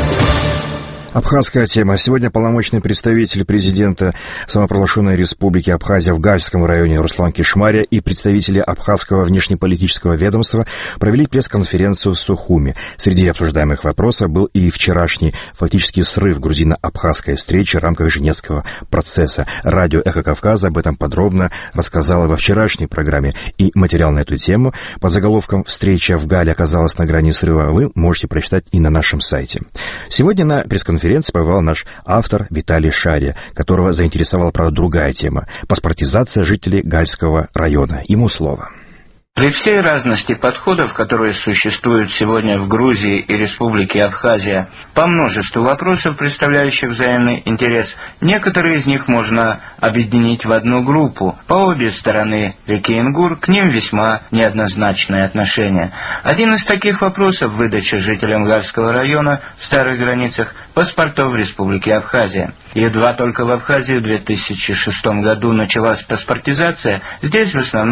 Абхазская тема. Сегодня полномочный представитель президента самопровозглашенной республики Абхазия в Гальском районе Руслан Кишмаря и представители Абхазского внешнеполитического ведомства провели пресс-конференцию в Сухуми. Среди обсуждаемых вопросов был и вчерашний фактический срыв грузино-абхазской встречи в рамках Женевского процесса. Радио «Эхо Кавказа» об этом подробно рассказало во вчерашней программе. И материал на эту тему под заголовком «Встреча в Гале оказалась на грани срыва» вы можете прочитать и на нашем сайте. Сегодня на пресс-конференции побывал наш автор Виталий Шария, которого заинтересовала, правда, другая тема – паспортизация жителей Гальского района. Ему слово. При всей разности подходов, которые существуют сегодня в Грузии и Республике Абхазия, по множеству вопросов, представляющих взаимный интерес, некоторые из них можно объединить в одну группу. По обе стороны реки Ингур к ним весьма неоднозначное отношение. Один из таких вопросов – выдача жителям Гальского района в старых границах паспортов в Республике Абхазия. Едва только в Абхазии в 2006 году началась паспортизация, здесь в основном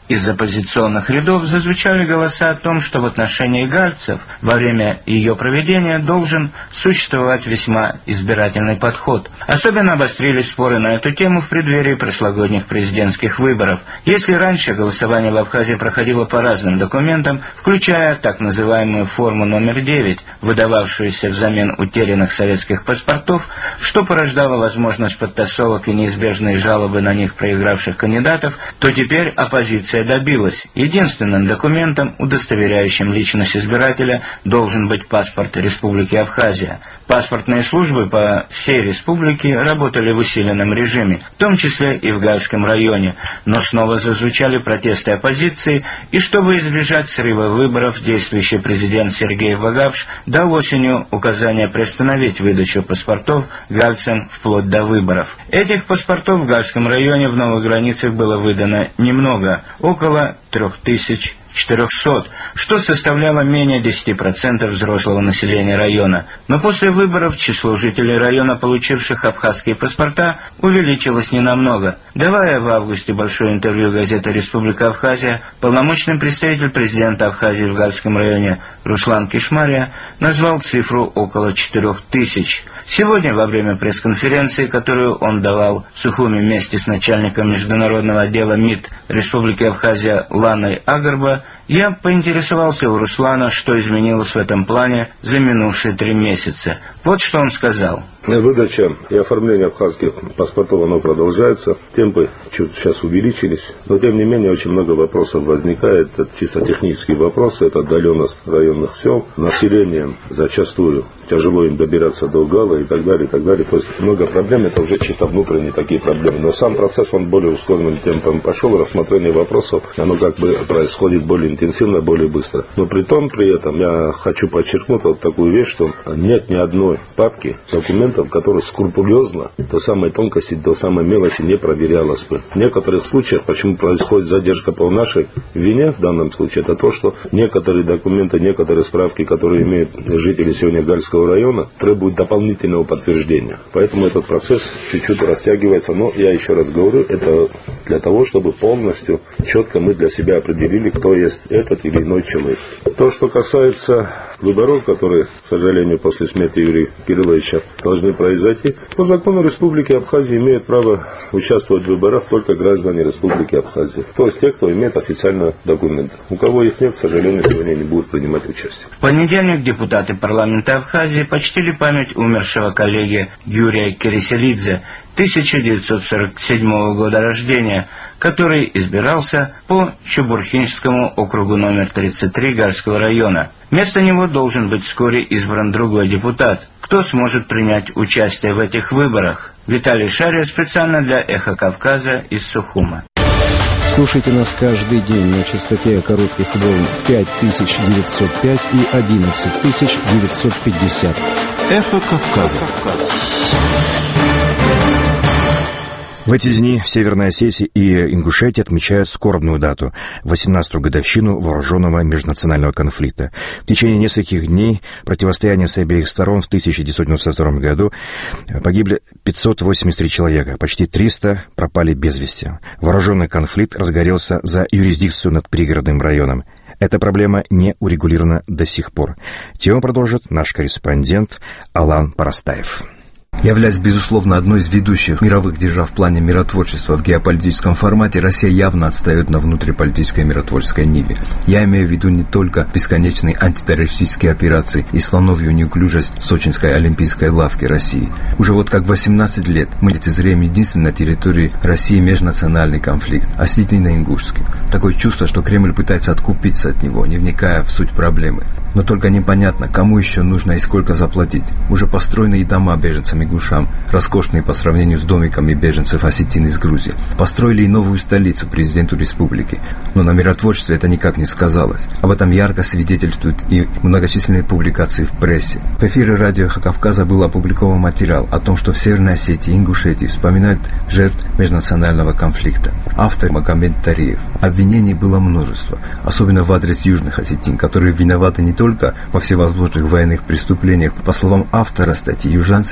из оппозиционных рядов зазвучали голоса о том, что в отношении галльцев во время ее проведения должен существовать весьма избирательный подход. Особенно обострились споры на эту тему в преддверии прошлогодних президентских выборов. Если раньше голосование в Абхазии проходило по разным документам, включая так называемую форму номер 9, выдававшуюся взамен утерянных советских паспортов, что порождало возможность подтасовок и неизбежные жалобы на них проигравших кандидатов, то теперь оппозиция добилась. Единственным документом, удостоверяющим личность избирателя, должен быть паспорт Республики Абхазия. Паспортные службы по всей республике работали в усиленном режиме, в том числе и в Гальском районе, но снова зазвучали протесты оппозиции, и чтобы избежать срыва выборов, действующий президент Сергей Вагапш дал осенью указание приостановить выдачу паспортов гальцам вплоть до выборов. Этих паспортов в Гальском районе в Новых Границах было выдано немного, около 3400, что составляло менее 10% взрослого населения района. Но после выборов число жителей района, получивших абхазские паспорта, увеличилось ненамного. Давая в августе большое интервью газете «Республика Абхазия», полномочный представитель президента Абхазии в Гальском районе Руслан Кишмария назвал цифру около 4000. Сегодня, во время пресс-конференции, которую он давал в Сухуми вместе с начальником международного отдела МИД Республики Абхазия Ланой Агарба, я поинтересовался у Руслана, что изменилось в этом плане за минувшие 3 месяца. Вот что он сказал. Выдача и оформление абхазских паспортов, оно продолжается. Темпы чуть сейчас увеличились. Но, тем не менее, очень много вопросов возникает. Это чисто технические вопросы. Это отдаленность районных сел. Население зачастую тяжело им добираться до Гала и так далее, и так далее. То есть много проблем. Это уже чисто внутренние такие проблемы. Но сам процесс, он более ускоренным темпом пошел. Рассмотрение вопросов, оно как бы происходит более интенсивно, более быстро. Но при этом я хочу подчеркнуть вот такую вещь, что нет ни одной папки документов, в которых скрупулезно до самой тонкости, до самой мелочи не проверялось бы. В некоторых случаях, почему происходит задержка по нашей вине в данном случае, это то, что некоторые документы, некоторые справки, которые имеют жители сегодня Гальского района, требуют дополнительного подтверждения. Поэтому этот процесс чуть-чуть растягивается. Но я еще раз говорю, это для того, чтобы полностью, четко мы для себя определили, кто есть этот или иной человек. То, что касается выборов, которые, к сожалению, после смерти Юрия Кирилловича должны произойти, по закону Республики Абхазия имеют право участвовать в выборах только граждане Республики Абхазия. То есть те, кто имеет официальные документы. У кого их нет, к сожалению, сегодня не будут принимать участие. В понедельник депутаты парламента Абхазии почтили память умершего коллеги Юрия Кириселидзе, 1947 года рождения, который избирался по Чебурхинскому округу номер 33 Гальского района. Вместо него должен быть вскоре избран другой депутат. Кто сможет принять участие в этих выборах? Виталий Шария специально для «Эхо Кавказа» из Сухума. Слушайте нас каждый день на частоте коротких волн 5905 и 11950. «Эхо Кавказа». В эти дни в Северной Осетии и Ингушетии отмечают скорбную дату – 18-ю годовщину вооруженного межнационального конфликта. В течение нескольких дней противостояния с обеих сторон в 1992 году погибли 583 человека, почти 300 пропали без вести. Вооруженный конфликт разгорелся за юрисдикцию над пригородным районом. Эта проблема не урегулирована до сих пор. Тему продолжит наш корреспондент Алан Парастаев. Являясь, безусловно, одной из ведущих мировых держав в плане миротворчества в геополитическом формате, Россия явно отстает на внутриполитической миротворческой ниве. Я имею в виду не только бесконечные антитеррористические операции и слоновью неуклюжесть сочинской олимпийской лавки России. Уже вот как 18 лет мы лицезреем единственный на территории России межнациональный конфликт – осетино-ингушский. Такое чувство, что Кремль пытается откупиться от него, не вникая в суть проблемы. Но только непонятно, кому еще нужно и сколько заплатить. Уже построенные дома беженцам ингушам, роскошные по сравнению с домиками беженцев осетин из Грузии. Построили и новую столицу президенту республики. Но на миротворчестве это никак не сказалось. Об этом ярко свидетельствуют и многочисленные публикации в прессе. В эфире радио «Эхо Кавказа» был опубликован материал о том, что в Северной Осетии и Ингушетии вспоминают жертв межнационального конфликта. Автор Магомед Тариев. Обвинений было множество, особенно в адрес южных осетин, которые виноваты не только во всевозможных военных преступлениях. По словам автора статьи, южанцы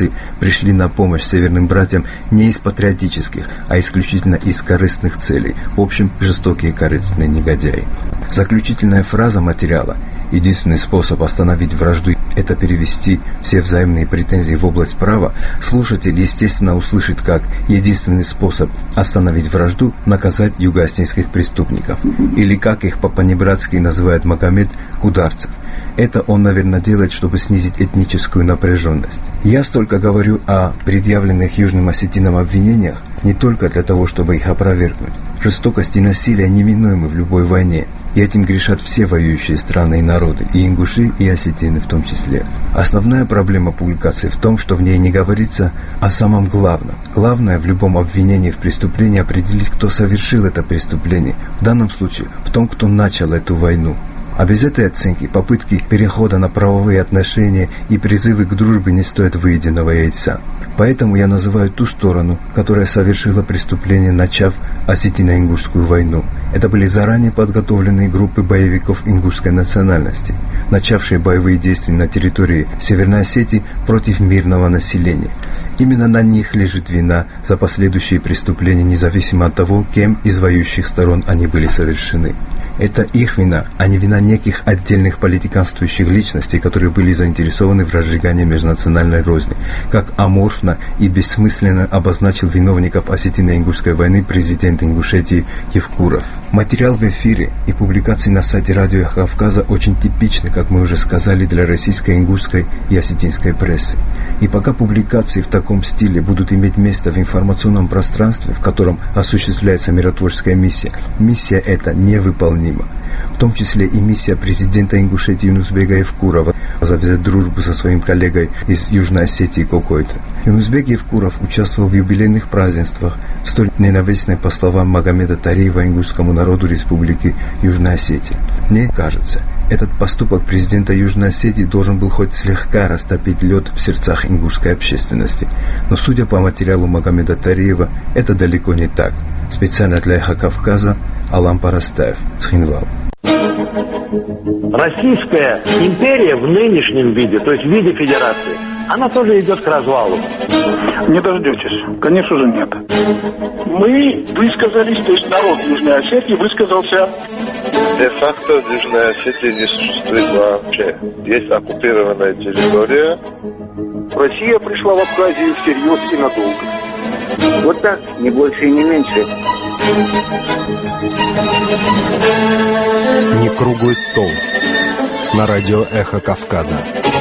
пришли на помощь северным братьям не из патриотических, а исключительно из корыстных целей. В общем, жестокие корыстные негодяи. Заключительная фраза материала: единственный способ остановить вражду – это перевести все взаимные претензии в область права. Слушатель, естественно, услышит как единственный способ остановить вражду – наказать юго-осетинских преступников. Или как их по-понебратски называет Магомед, ударцев. Это он, наверное, делает, чтобы снизить этническую напряженность. Я столько говорю о предъявленных южным осетинам обвинениях не только для того, чтобы их опровергнуть. Жестокость и насилие неминуемы в любой войне, и этим грешат все воюющие страны и народы, и ингуши, и осетины в том числе. Основная проблема публикации в том, что в ней не говорится о самом главном. Главное в любом обвинении в преступлении определить, кто совершил это преступление, в данном случае в том, кто начал эту войну. А без этой оценки попытки перехода на правовые отношения и призывы к дружбе не стоят выеденного яйца. Поэтому я называю ту сторону, которая совершила преступление, начав осетино-ингушскую войну. Это были заранее подготовленные группы боевиков ингушской национальности, начавшие боевые действия на территории Северной Осетии против мирного населения. Именно на них лежит вина за последующие преступления, независимо от того, кем из воюющих сторон они были совершены. Это их вина, а не вина неких отдельных политиканствующих личностей, которые были заинтересованы в разжигании межнациональной розни, как аморфно и бессмысленно обозначил виновников осетино-ингушской войны президент Ингушетии Евкуров. Материал в эфире и публикации на сайте Радио Эхо Кавказа очень типичны, как мы уже сказали, для российской, ингушской и осетинской прессы. И пока публикации в таком стиле будут иметь место в информационном пространстве, в котором осуществляется миротворческая миссия, миссия эта невыполнима. В том числе и миссия президента Ингушетии Юнусбека Евкурова завязать дружбу со своим коллегой из Южной Осетии Кокойто. Юнусбек Евкуров участвовал в юбилейных празднествах в столь ненавистной, по словам Магомеда Тариева, ингушскому народу Республики Южная Осетия. Мне кажется, этот поступок президента Южной Осетии должен был хоть слегка растопить лед в сердцах ингушской общественности. Но, судя по материалу Магомеда Тариева, это далеко не так. Специально для Эхо Кавказа Алан Парастаев, Цхинвал. Российская империя в нынешнем виде, то есть в виде федерации, она тоже идет к развалу. Не дождетесь. Конечно же, нет. Мы высказались, то есть народ Южной Осетии высказался. Де-факто Южная Осетия не существует вообще. Есть оккупированная территория. Россия пришла в Абхазию всерьез и надолго. Вот так, не больше и не меньше. Не круглый стол. На радио Эхо Кавказа.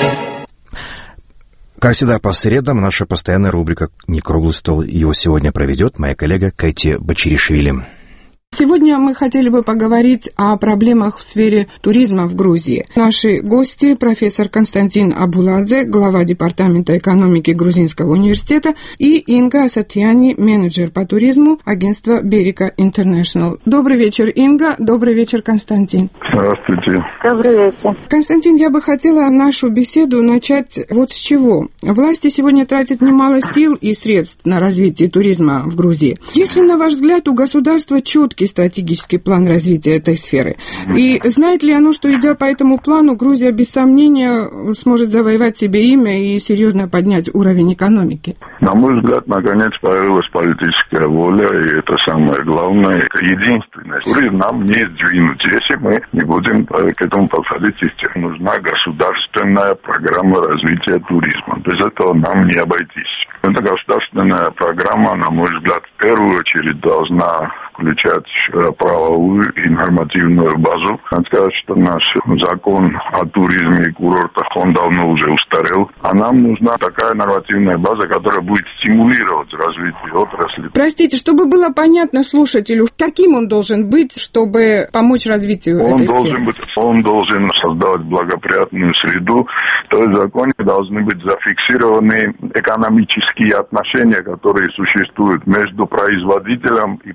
Как всегда, по средам наша постоянная рубрика «Не круглый стол». Его сегодня проведет моя коллега Кэти Бачиришвили. Сегодня мы хотели бы поговорить о проблемах в сфере туризма в Грузии. Наши гости – профессор Константин Абуладзе, глава Департамента экономики Грузинского университета, и Инга Асатьяни, менеджер по туризму агентства Берика Интернешнл. Добрый вечер, Инга. Добрый вечер, Константин. Здравствуйте. Добрый вечер. Константин, я бы хотела нашу беседу начать вот с чего. Власти сегодня тратят немало сил и средств на развитие туризма в Грузии. Есть ли, на ваш взгляд, у государства четкий стратегический план развития этой сферы? И знает ли оно, что, идя по этому плану, Грузия без сомнения сможет завоевать себе имя и серьезно поднять уровень экономики? На мой взгляд, наконец появилась политическая воля, и это самое главное, это единственное. Туризм нам не сдвинуть, если мы не будем к этому подходить системно. Нужна государственная программа развития туризма. Без этого нам не обойтись. Эта государственная программа, на мой взгляд, в первую очередь должна включать правовую и нормативную базу. Надо сказать, что наш закон о туризме и курортах, он давно уже устарел. А нам нужна такая нормативная база, которая будет стимулировать развитие отрасли. Простите, чтобы было понятно слушателю, каким он должен быть, чтобы помочь развитию этой сферы? Он должен создавать благоприятную среду. То есть в законе должны быть зафиксированы экономические отношения, которые существуют между производителем и потребителем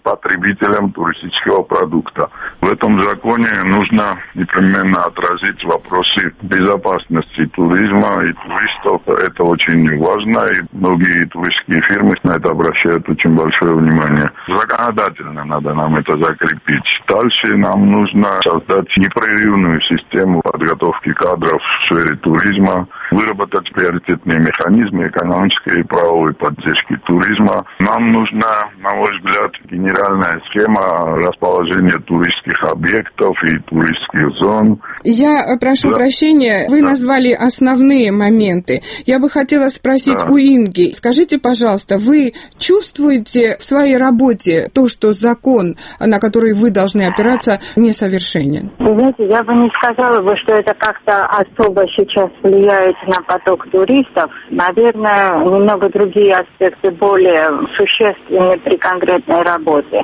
потребителям туристического продукта. В этом законе нужно непременно отразить вопросы безопасности туризма и туристов. Это очень важно, и многие туристские фирмы на это обращают очень большое внимание. Законодательно надо нам это закрепить. Дальше нам нужно создать непрерывную систему подготовки кадров в сфере туризма, выработать приоритетные механизмы экономической и правовой поддержки туризма. Нам нужна, на мой взгляд, генеральная схема расположения туристских объектов и туристских зон. Я прошу прощения, вы назвали основные моменты. Я бы хотела спросить у Инги. Скажите, пожалуйста, вы чувствуете в своей работе то, что закон, на который вы должны опираться, несовершенен? Вы знаете, я бы не сказала, что это как-то особо сейчас влияет на поток туристов. Наверное, немного другие аспекты более существенны при конкретной работе.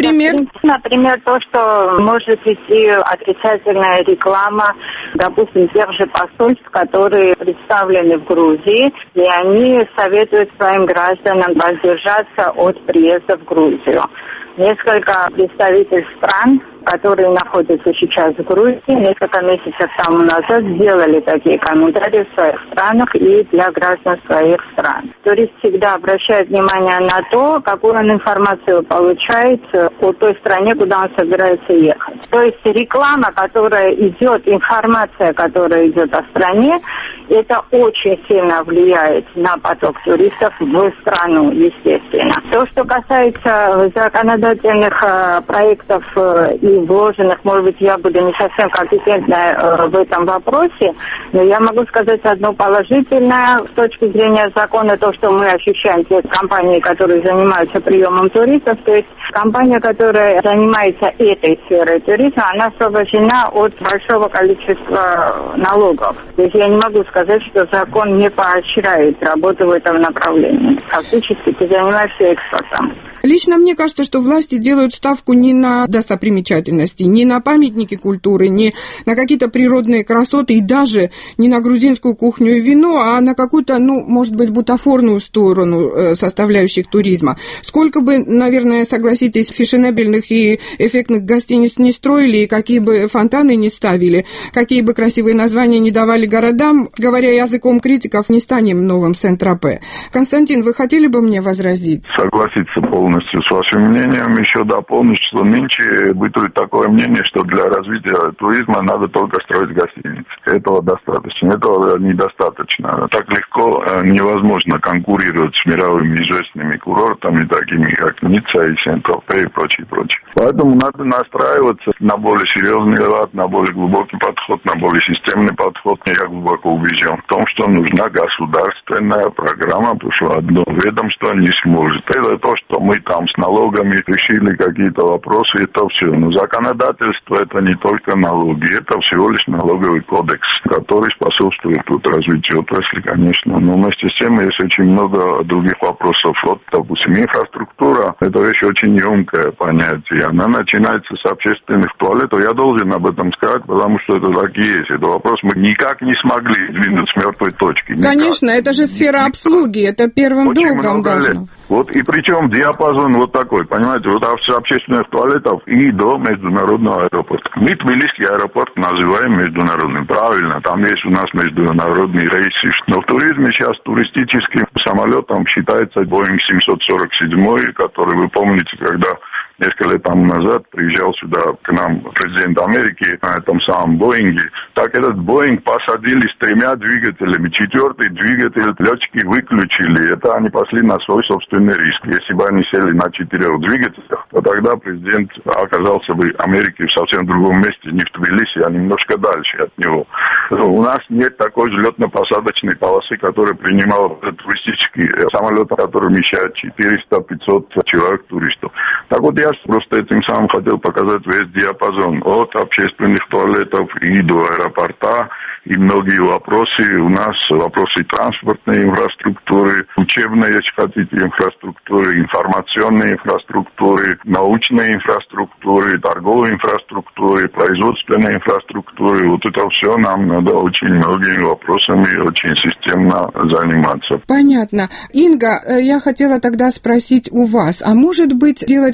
Например, то, что может идти отрицательная реклама, допустим, тех же посольств, которые представлены в Грузии, и они советуют своим гражданам воздержаться от приезда в Грузию. Несколько представительств стран, которые находятся сейчас в Грузии, несколько месяцев тому назад сделали такие комментарии в своих странах и для граждан своих стран. Турист всегда обращает внимание на то, какую он информацию получает о той стране, куда он собирается ехать. То есть реклама, которая идет, информация, которая идет о стране, это очень сильно влияет на поток туристов в страну, естественно. То, что касается законодательных проектов и вложенных, может быть, я буду не совсем компетентна в этом вопросе, но я могу сказать одно положительное с точки зрения закона, то, что мы ощущаем, те компании, которые занимаются приемом туристов, то есть компания, которая занимается этой сферой туризма, она освобождена от большого количества налогов. То есть я не могу сказать, что закон не поощряет работу в этом направлении. Фактически ты занимаешься экспортом. Лично мне кажется, что власти делают ставку не на достопримечательности, не на памятники культуры, не на какие-то природные красоты и даже не на грузинскую кухню и вино, а на какую-то, может быть, бутафорную сторону составляющих туризма. Сколько бы, наверное, согласитесь, фешенебельных и эффектных гостиниц не строили, и какие бы фонтаны не ставили, какие бы красивые названия не давали городам, говоря языком критиков, не станем новым Сент-Тропе. Константин, вы хотели бы мне возразить? Согласиться полностью с вашим мнением. Еще дополнить, что нынче бытует такое мнение, что для развития туризма надо только строить гостиницы. Этого достаточно. Этого недостаточно. Так легко невозможно конкурировать с мировыми известными курортами, такими как Ницца и Сент-Тропе и прочее. Поэтому надо настраиваться на более серьезный лад, на более глубокий подход, на более системный подход. Я глубоко убежден в том, что нужна государственная программа, потому что одно ведомство не сможет. Это то, что мы там с налогами решили какие-то вопросы, это все. Но законодательство это не только налоги, это всего лишь налоговый кодекс, который способствует развитию отрасли, конечно. Но вместе с тем есть очень много других вопросов. Вот, допустим, инфраструктура, это вещь очень емкое понятие. Она начинается с общественных туалетов. Я должен об этом сказать, потому что это так и есть. Это вопрос мы никак не смогли двинуть с мертвой точки. Конечно, это же сфера обслуги, это первым долгом должно. Вот и причем диапазон вот такой, понимаете, вот с общественных туалетов и до международного аэропорта. Мы Тбилисский аэропорт называем международным, правильно, там есть у нас международные рейсы. Но в туризме сейчас туристическим самолетом считается Boeing 747, который, вы помните, когда несколько лет тому назад приезжал сюда к нам президент Америки на этом самом Боинге. Так этот Боинг посадили с 3 двигателями. 4-й двигатель летчики выключили. Это они пошли на свой собственный риск. Если бы они сели на 4 двигателях, то тогда президент оказался бы в Америке в совсем другом месте, не в Тбилиси, а немножко дальше от него. Но у нас нет такой взлетно-посадочной полосы, которая принимала туристический самолет, который вмещает 400-500 человек туристов. Так вот, я просто этим самым хотел показать весь диапазон от общественных туалетов и до аэропорта, и многие вопросы. У нас вопросы транспортной инфраструктуры, учебной, если хотите, инфраструктуры, информационной инфраструктуры, научной инфраструктуры, торговой инфраструктуры, производственной инфраструктуры. Вот это все нам надо очень многими вопросами очень системно заниматься. Понятно. Инга, я хотела тогда спросить у вас, а может быть делать пока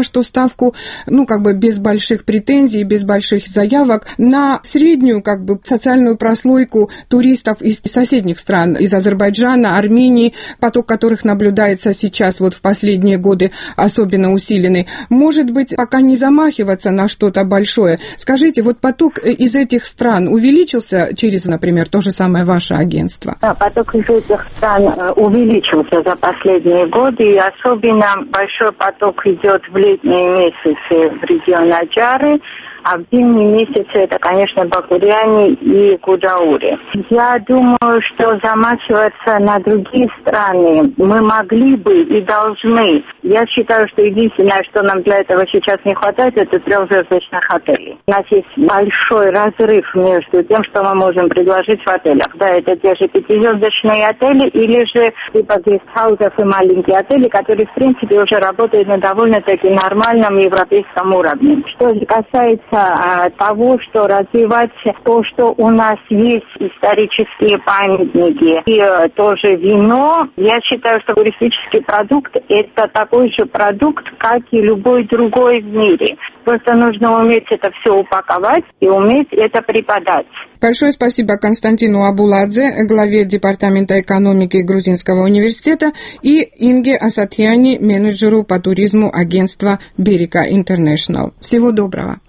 что ставку, без больших претензий, без больших заявок на среднюю, социальную прослойку туристов из соседних стран, из Азербайджана, Армении, поток которых наблюдается сейчас в последние годы особенно усиленный. Может быть, пока не замахиваться на что-то большое. Скажите, поток из этих стран увеличился через, например, то же самое ваше агентство? Да, поток из этих стран увеличился за последние годы, и особенно большой поток идет в летние месяцы в регион Аджары, а в зимние месяцы это, конечно, Бакуряне и Кудаури. Я думаю, что замахиваться на другие страны мы могли бы и должны. Я считаю, что единственное, что нам для этого сейчас не хватает, это 3-звездочных отелей. У нас есть большой разрыв между тем, что мы можем предложить в отелях. Да, это те же 5-звездочные отели или же типа гестхаузов и маленькие отели, которые, в принципе, уже работают на довольно-таки нормальном европейском уровне. Что же касается того, что развивать то, что у нас есть исторические памятники и тоже вино, я считаю, что туристический продукт – это такой же продукт, как и любой другой в мире. Просто нужно уметь это все упаковать и уметь это преподать. Большое спасибо Константину Абуладзе, главе Департамента экономики Грузинского университета, и Инге Асатьяни, менеджеру по туризму агентства Берика Интернешнл. Всего доброго.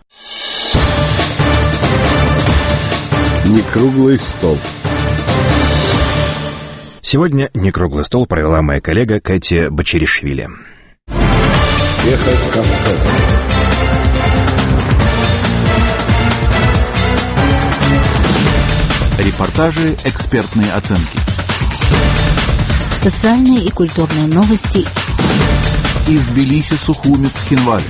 Некруглый стол. Сегодня некруглый стол провела моя коллега Катя Бачеришвили. Эхо Кавказа. Репортажи, экспертные оценки. Социальные и культурные новости. Из Тбилиси, Сухуми, Цхинвали.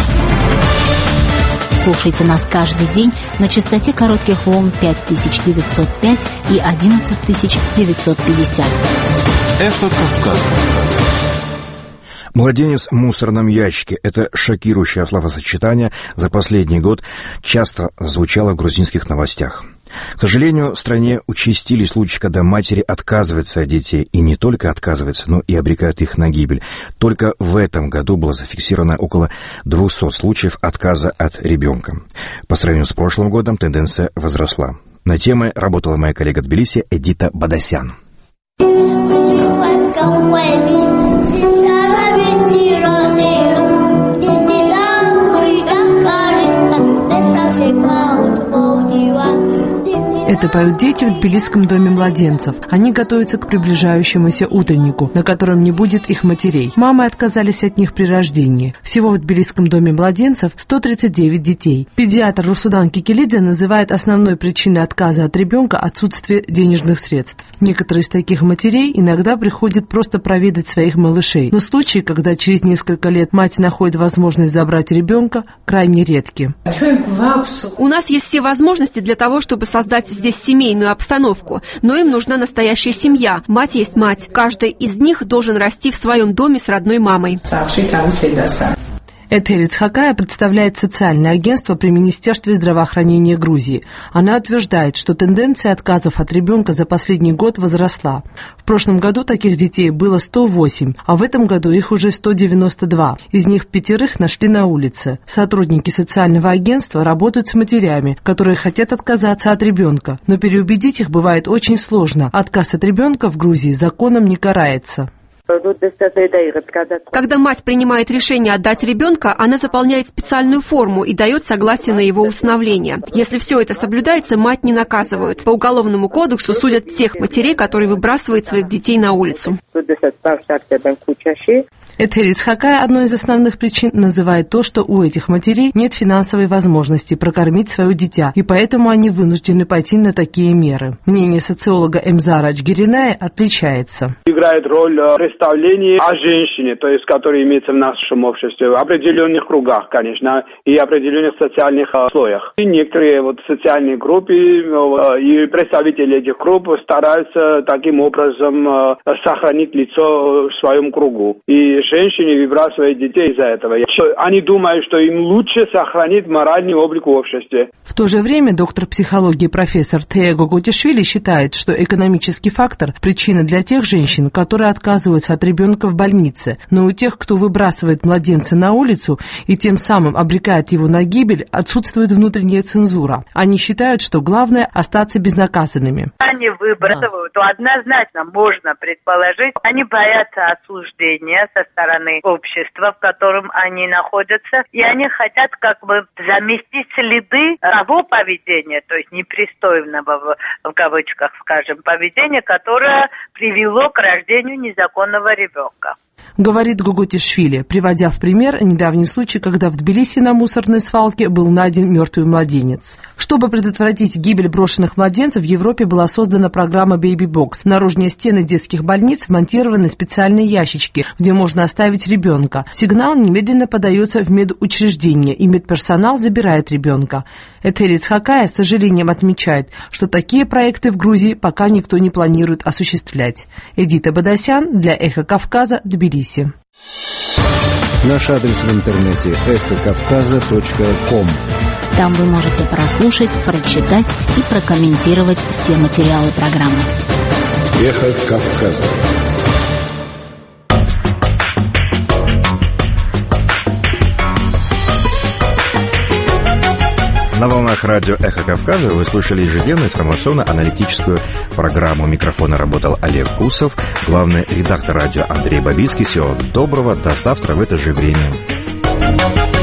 Слушайте нас каждый день на частоте коротких волн 5905 и 11950. Эхо Кавказа. Младенец в мусорном ящике – это шокирующее словосочетание за последний год часто звучало в грузинских новостях. К сожалению, в стране участились случаи, когда матери отказываются от детей, и не только отказываются, но и обрекают их на гибель. Только в этом году было зафиксировано около 200 случаев отказа от ребенка. По сравнению с прошлым годом тенденция возросла. На темы работала моя коллега в Тбилиси Эдита Бадасян. Это поют дети в Тбилисском доме младенцев. Они готовятся к приближающемуся утреннику, на котором не будет их матерей. Мамы отказались от них при рождении. Всего в Тбилисском доме младенцев 139 детей. Педиатр Русудан Кикелидзе называет основной причиной отказа от ребенка отсутствие денежных средств. Некоторые из таких матерей иногда приходят просто проведать своих малышей. Но случаи, когда через несколько лет мать находит возможность забрать ребенка, крайне редки. У нас есть все возможности для того, чтобы создать здесь семейную обстановку, но им нужна настоящая семья. Мать есть мать. Каждый из них должен расти в своем доме с родной мамой. Этери Цхакая представляет социальное агентство при Министерстве здравоохранения Грузии. Она утверждает, что тенденция отказов от ребенка за последний год возросла. В прошлом году таких детей было 108, а в этом году их уже 192. Из них 5 нашли на улице. Сотрудники социального агентства работают с матерями, которые хотят отказаться от ребенка, но переубедить их бывает очень сложно. Отказ от ребенка в Грузии законом не карается. Когда мать принимает решение отдать ребенка, она заполняет специальную форму и дает согласие на его усыновление. Если все это соблюдается, мать не наказывают. По Уголовному кодексу судят тех матерей, которые выбрасывают своих детей на улицу. Этери Цхакая одной из основных причин называет то, что у этих матерей нет финансовой возможности прокормить свое дитя, и поэтому они вынуждены пойти на такие меры. Мнение социолога Эмзара Ачгириная отличается. Играет роль представления о женщине, то есть, которая имеется в нашем обществе, в определенных кругах, конечно, и определенных социальных слоях. И некоторые социальные группы и представители этих групп стараются таким образом сохранить лицо в своем кругу. И женщины выбрасывают детей из-за этого. Они думают, что им лучше сохранить моральный облик в обществе. В то же время доктор психологии профессор Тея Гоготишвили считает, что экономический фактор – причина для тех женщин, которые отказываются от ребенка в больнице. Но у тех, кто выбрасывает младенца на улицу и тем самым обрекает его на гибель, отсутствует внутренняя цензура. Они считают, что главное – остаться безнаказанными. Они выбрасывают, то однозначно можно предположить, они боятся осуждения со стороны общества, в котором они находятся, и они хотят как бы заместить следы того поведения, то есть непристойного, в кавычках скажем, поведения, которое привело к рождению незаконного ребенка. Говорит Гоготишвили, приводя в пример недавний случай, когда в Тбилиси на мусорной свалке был найден мертвый младенец. Чтобы предотвратить гибель брошенных младенцев, в Европе была создана программа Baby Box. В наружные стены детских больниц вмонтированы специальные ящички, где можно оставить ребенка. Сигнал немедленно подается в медучреждение, и медперсонал забирает ребенка. Этель Ицхакая с сожалением отмечает, что такие проекты в Грузии пока никто не планирует осуществлять. Эдита Бадасян для Эхо Кавказа, Тбилиси. Наш адрес в интернете эхокавказа.ком. Там вы можете прослушать, прочитать и прокомментировать все материалы программы. Эхо Кавказа. На волнах радио «Эхо Кавказа» вы слушали ежедневную информационно-аналитическую программу. У микрофона работал Олег Кусов, главный редактор радио Андрей Бабицкий. Всего доброго, до завтра в это же время.